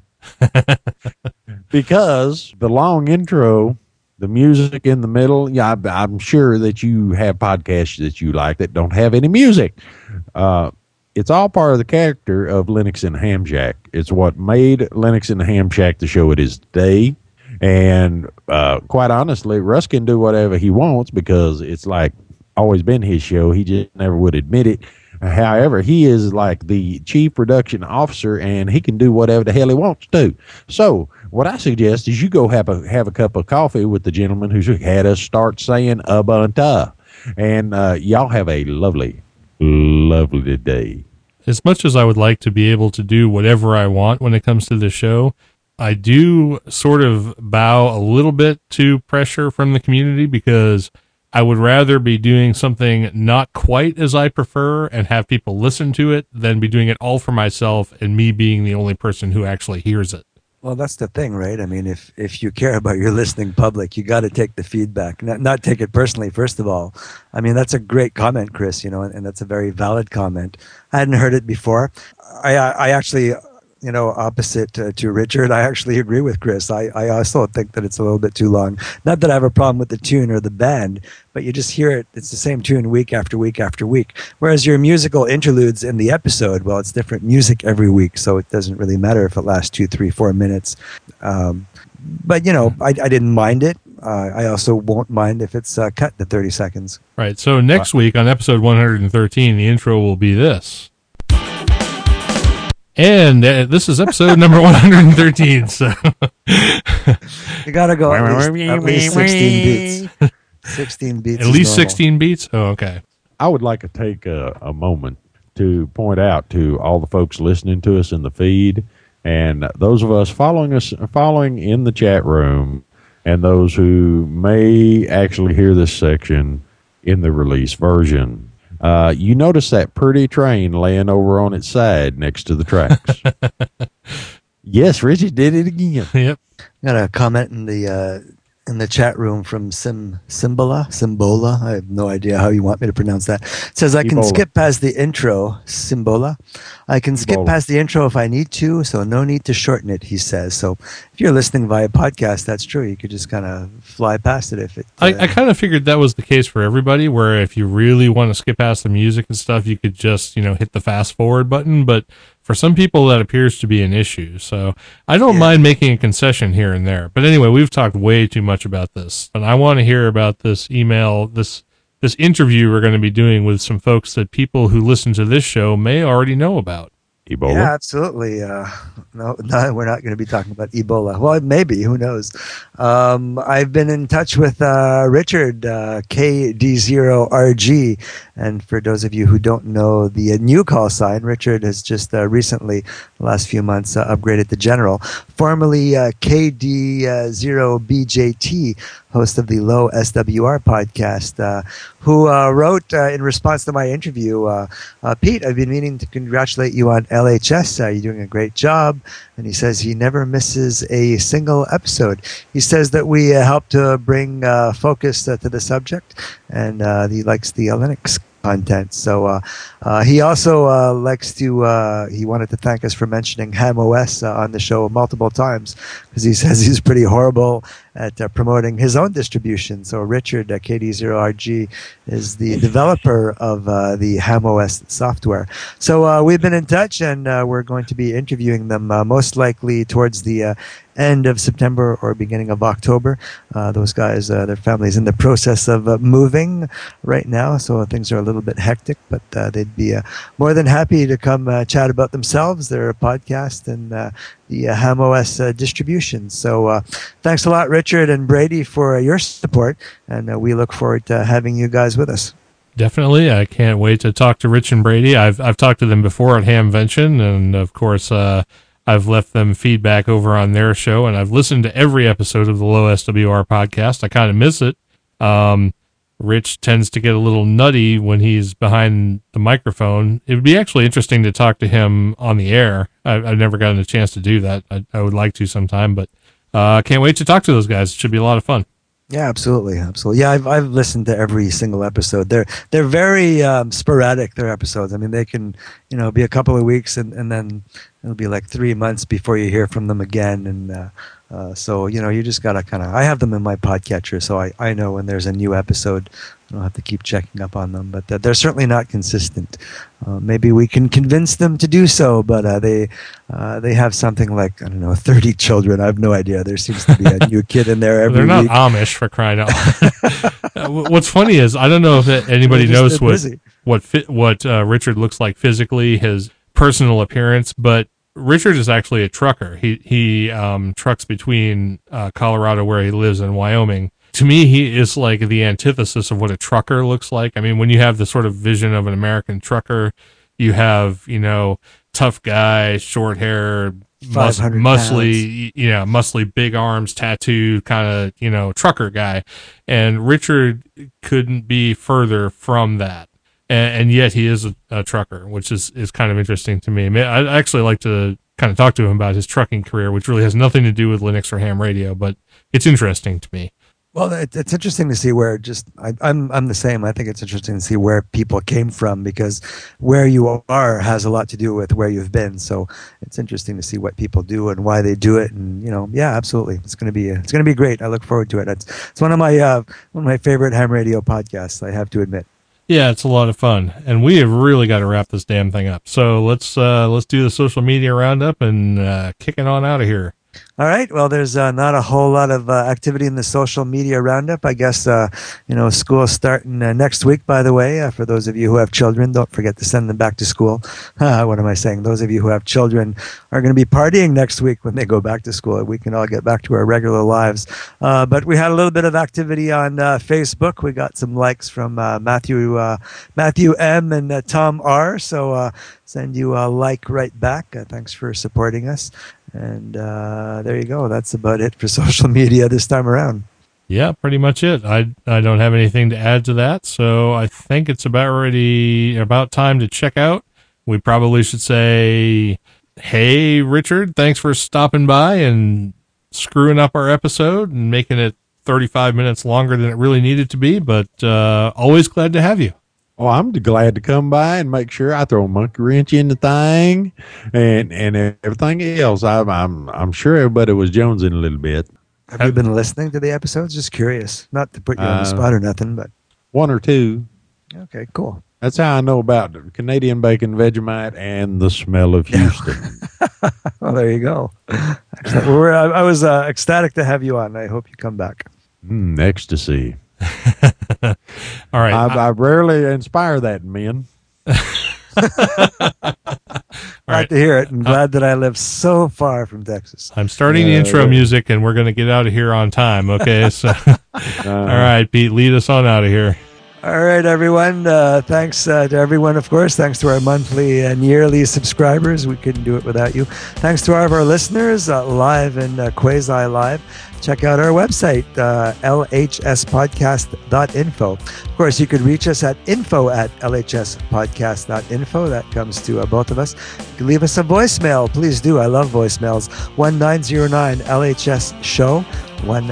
Because the long intro, the music in the middle, yeah, I, I'm sure that you have podcasts that you like that don't have any music. Uh, it's all part of the character of Linux and Ham Shack. It's what made Linux and Ham Shack the show it is today. And uh, quite honestly, Russ can do whatever he wants because it's like always been his show. He just never would admit it. However, he is like the chief production officer, and he can do whatever the hell he wants to. So what I suggest is you go have a have a cup of coffee with the gentleman who had us start saying Ubuntu, and uh, y'all have a lovely, lovely day. As much as I would like to be able to do whatever I want when it comes to the show, I do sort of bow a little bit to pressure from the community because I would rather be doing something not quite as I prefer and have people listen to it than be doing it all for myself and me being the only person who actually hears it. Well, that's the thing, right? I mean, if, if you care about your listening public, you got to take the feedback, not, not take it personally, first of all. I mean, that's a great comment, Chris, you know, and, and that's a very valid comment. I hadn't heard it before. I, I, I actually, you know, opposite uh, to Richard, I actually agree with Chris. I, I also think that it's a little bit too long. Not that I have a problem with the tune or the band, but you just hear it. It's the same tune week after week after week. Whereas your musical interludes in the episode, well, it's different music every week, so it doesn't really matter if it lasts two, three, four minutes. Um, but, you know, I, I didn't mind it. Uh, I also won't mind if it's uh, cut to thirty seconds. Right. So next week on episode one hundred thirteen, the intro will be this. And uh, this is episode number one hundred thirteen. So You got to go at least, at least sixteen beats. sixteen beats. At is least normal. sixteen beats? Oh, okay. I would like to take a, a moment to point out to all the folks listening to us in the feed and those of us following us following in the chat room and those who may actually hear this section in the release version. Uh, you notice that pretty train laying over on its side next to the tracks. Yes, Richie did it again. Yep. Got a comment in the uh, in the chat room from Sim Simbola Simbola. I have no idea how you want me to pronounce that. It says I can Ebola. skip past the intro. Simbola. I can skip Ebola. past the intro if I need to, so no need to shorten it. He says. So if you're listening via podcast, that's true. You could just kind of fly past it if it. Uh, I, I kind of figured that was the case for everybody, where if you really want to skip past the music and stuff, you could just, you know, hit the fast forward button. But for some people, that appears to be an issue. So I don't Yeah. mind making a concession here and there. But anyway, we've talked way too much about this. And I want to hear about this email, this this interview we're going to be doing with some folks that people who listen to this show may already know about. Ebola. Yeah, absolutely. Uh, no, no, we're not going to be talking about Ebola. Well, maybe. Who knows? Um, I've been in touch with uh, Richard, uh, K D zero R G. And for those of you who don't know the uh, new call sign, Richard has just uh, recently, the last few months, uh, upgraded to General, formerly uh, K D zero B J T, host of the Low S W R podcast, uh, who uh, wrote uh, in response to my interview, uh, uh, Pete, I've been meaning to congratulate you on L H S. Uh, you're doing a great job. And he says he never misses a single episode. He says that we uh, help to bring uh, focus uh, to the subject, and uh, he likes the uh, Linux content. So uh, uh, he also uh, likes to, uh, he wanted to thank us for mentioning Ham O S uh, on the show multiple times, because he says he's pretty horrible at uh, promoting his own distribution. So Richard, uh, K D zero R G, is the developer of uh, the Ham O S software. So uh, we've been in touch, and uh, we're going to be interviewing them uh, most likely towards the uh, end of September or beginning of October. Uh, those guys, uh, their family's in the process of uh, moving right now, so things are a little bit hectic, but uh, they'd be uh, more than happy to come uh, chat about themselves, their podcast, and uh, the uh, Ham O S uh, distribution. So uh, thanks a lot, Richard and Brady, for uh, your support, and uh, we look forward to having you guys with us. Definitely. I can't wait to talk to Rich and Brady. I've I've talked to them before at Hamvention, and of course, uh, I've left them feedback over on their show, and I've listened to every episode of the Low S W R podcast. I kind of miss it. Um, Rich tends to get a little nutty when he's behind the microphone. It would be actually interesting to talk to him on the air. I've, I've never gotten a chance to do that. I, I would like to sometime, but I uh, can't wait to talk to those guys. It should be a lot of fun. Yeah, absolutely, absolutely. Yeah, I've I've listened to every single episode. They're they're very um, sporadic. Their episodes. I mean, they can you know be a couple of weeks, and, and then it'll be like three months before you hear from them again. And uh, uh, so you know, you just gotta kind of. I have them in my podcatcher, so I, I know when there's a new episode. I don't have to keep checking up on them, but uh, they're certainly not consistent. Uh, maybe we can convince them to do so, but uh, they uh, they have something like, I don't know, thirty children. I have no idea. There seems to be a new kid in there every They're not week. Amish, for crying out loud. What's funny is I don't know if anybody They're knows just- they're what busy. what fit, what uh, Richard looks like physically, his personal appearance, but Richard is actually a trucker. He he um, trucks between uh, Colorado, where he lives, and Wyoming. To me, he is like the antithesis of what a trucker looks like. I mean, when you have the sort of vision of an American trucker, you have, you know, tough guy, short hair, mus- five hundred muscly, you know, muscly, big arms, tattooed, kind of, you know, trucker guy. And Richard couldn't be further from that. And, and yet he is a, a trucker, which is, is kind of interesting to me. I'd actually like to kind of talk to him about his trucking career, which really has nothing to do with Linux or ham radio, but it's interesting to me. Well, it, it's interesting to see where just I, I'm I'm the same. I think it's interesting to see where people came from, because where you are has a lot to do with where you've been. So it's interesting to see what people do and why they do it. And you know, yeah, absolutely, it's going to be it's going to be great. I look forward to it. It's it's one of my uh, one of my favorite ham radio podcasts, I have to admit. Yeah, it's a lot of fun, and we have really got to wrap this damn thing up. So let's uh, let's do the social media roundup and uh, kick it on out of here. All right. Well, there's uh, not a whole lot of uh, activity in the social media roundup. I guess, uh, you know, school is starting uh, next week, by the way. Uh, for those of you who have children, don't forget to send them back to school. Uh, what am I saying? Those of you who have children are going to be partying next week when they go back to school. We can all get back to our regular lives. Uh, but we had a little bit of activity on uh, Facebook. We got some likes from uh, Matthew uh, Matthew M. and uh, Tom R. So uh, send you a like right back. Uh, thanks for supporting us. And uh, there you go. That's about it for social media this time around. Yeah, pretty much it. I I don't have anything to add to that, so I think it's about ready, about time to check out. We probably should say, hey, Richard, thanks for stopping by and screwing up our episode and making it thirty-five minutes longer than it really needed to be, but uh, always glad to have you. Oh, I'm glad to come by and make sure I throw a monkey wrench in the thing and and everything else. I'm I'm I'm sure everybody was jonesing a little bit. Have you been listening to the episodes? Just curious. Not to put you on the Uh, spot or nothing, but One or two. okay, cool. That's how I know about Canadian bacon, Vegemite, and the smell of Houston. Well, there you go. Excellent. Well, we're, I, I was uh, ecstatic to have you on. I hope you come back. Mm, ecstasy. All right. I, I rarely inspire that in men. Glad right. to hear it, and glad that I live so far from Texas. I'm starting the Uh, intro yeah. music, and we're going to get out of here on time, okay? So, all right, Pete, lead us on out of here. All right, everyone. Uh, thanks uh, to everyone, of course. Thanks to our monthly and yearly subscribers. We couldn't do it without you. Thanks to all of our listeners, uh, live and uh, quasi-live. Check out our website, uh, L H S podcast dot info. Of course, you could reach us at info at L H S podcast dot info. That comes to uh, both of us. You can leave us a voicemail. Please do. I love voicemails. one nine zero nine L H S show. one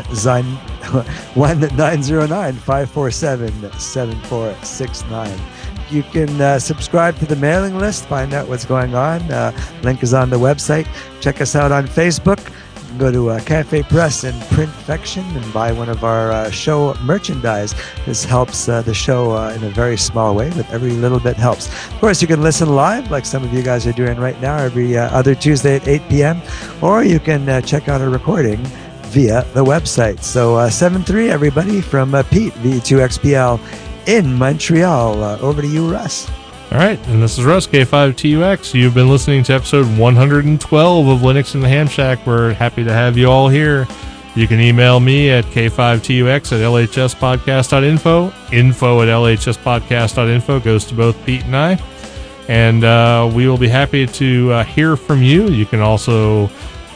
nine zero nine five four seven seven four six nine. You can uh, subscribe to the mailing list, find out what's going on. Uh, link is on the website. Check us out on Facebook. You can go to uh, Cafe Press and Printfection and buy one of our uh, show merchandise. This helps uh, the show uh, in a very small way, but every little bit helps. Of course, you can listen live, like some of you guys are doing right now, every uh, other Tuesday at eight p.m., or you can uh, check out a recording via the website. So uh, seven three, everybody, from uh, Pete, V two X P L in Montreal. Uh, over to you, Russ. All right, and this is Russ, K five T U X. You've been listening to episode one hundred twelve of Linux in the Ham Shack. We're happy to have you all here. You can email me at K five T U X at L H S podcast dot info. Info at L H S podcast dot info goes to both Pete and I. And uh, we will be happy to uh, hear from you. You can also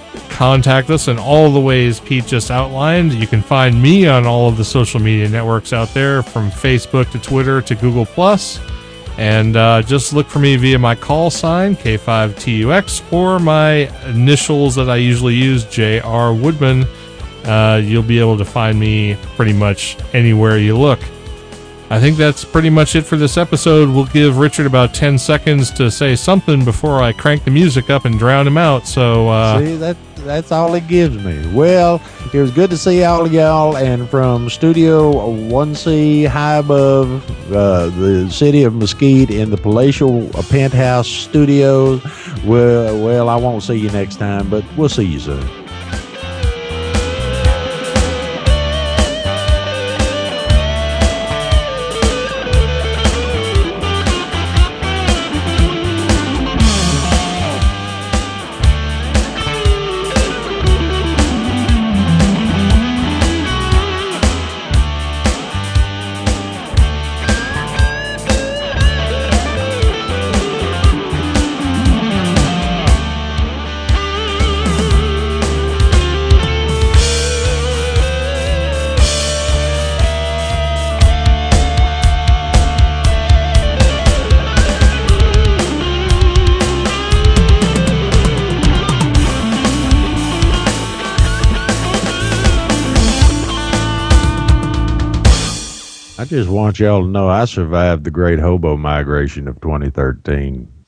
contact us in all the ways Pete just outlined. You can find me on all of the social media networks out there, from Facebook to Twitter to Google Plus. And uh, just look for me via my call sign, K five T U X, or my initials that I usually use, J R Woodman. Uh, you'll be able to find me pretty much anywhere you look. I think that's pretty much it for this episode. We'll give Richard about ten seconds to say something before I crank the music up and drown him out. So, uh, See, that that's all it gives me. Well, it was good to see all of y'all, and from Studio one C high above uh, the city of Mesquite in the palatial uh, penthouse studios. Well, well, I won't see you next time, but we'll see you soon. I just want y'all to know I survived the great hobo migration of twenty thirteen.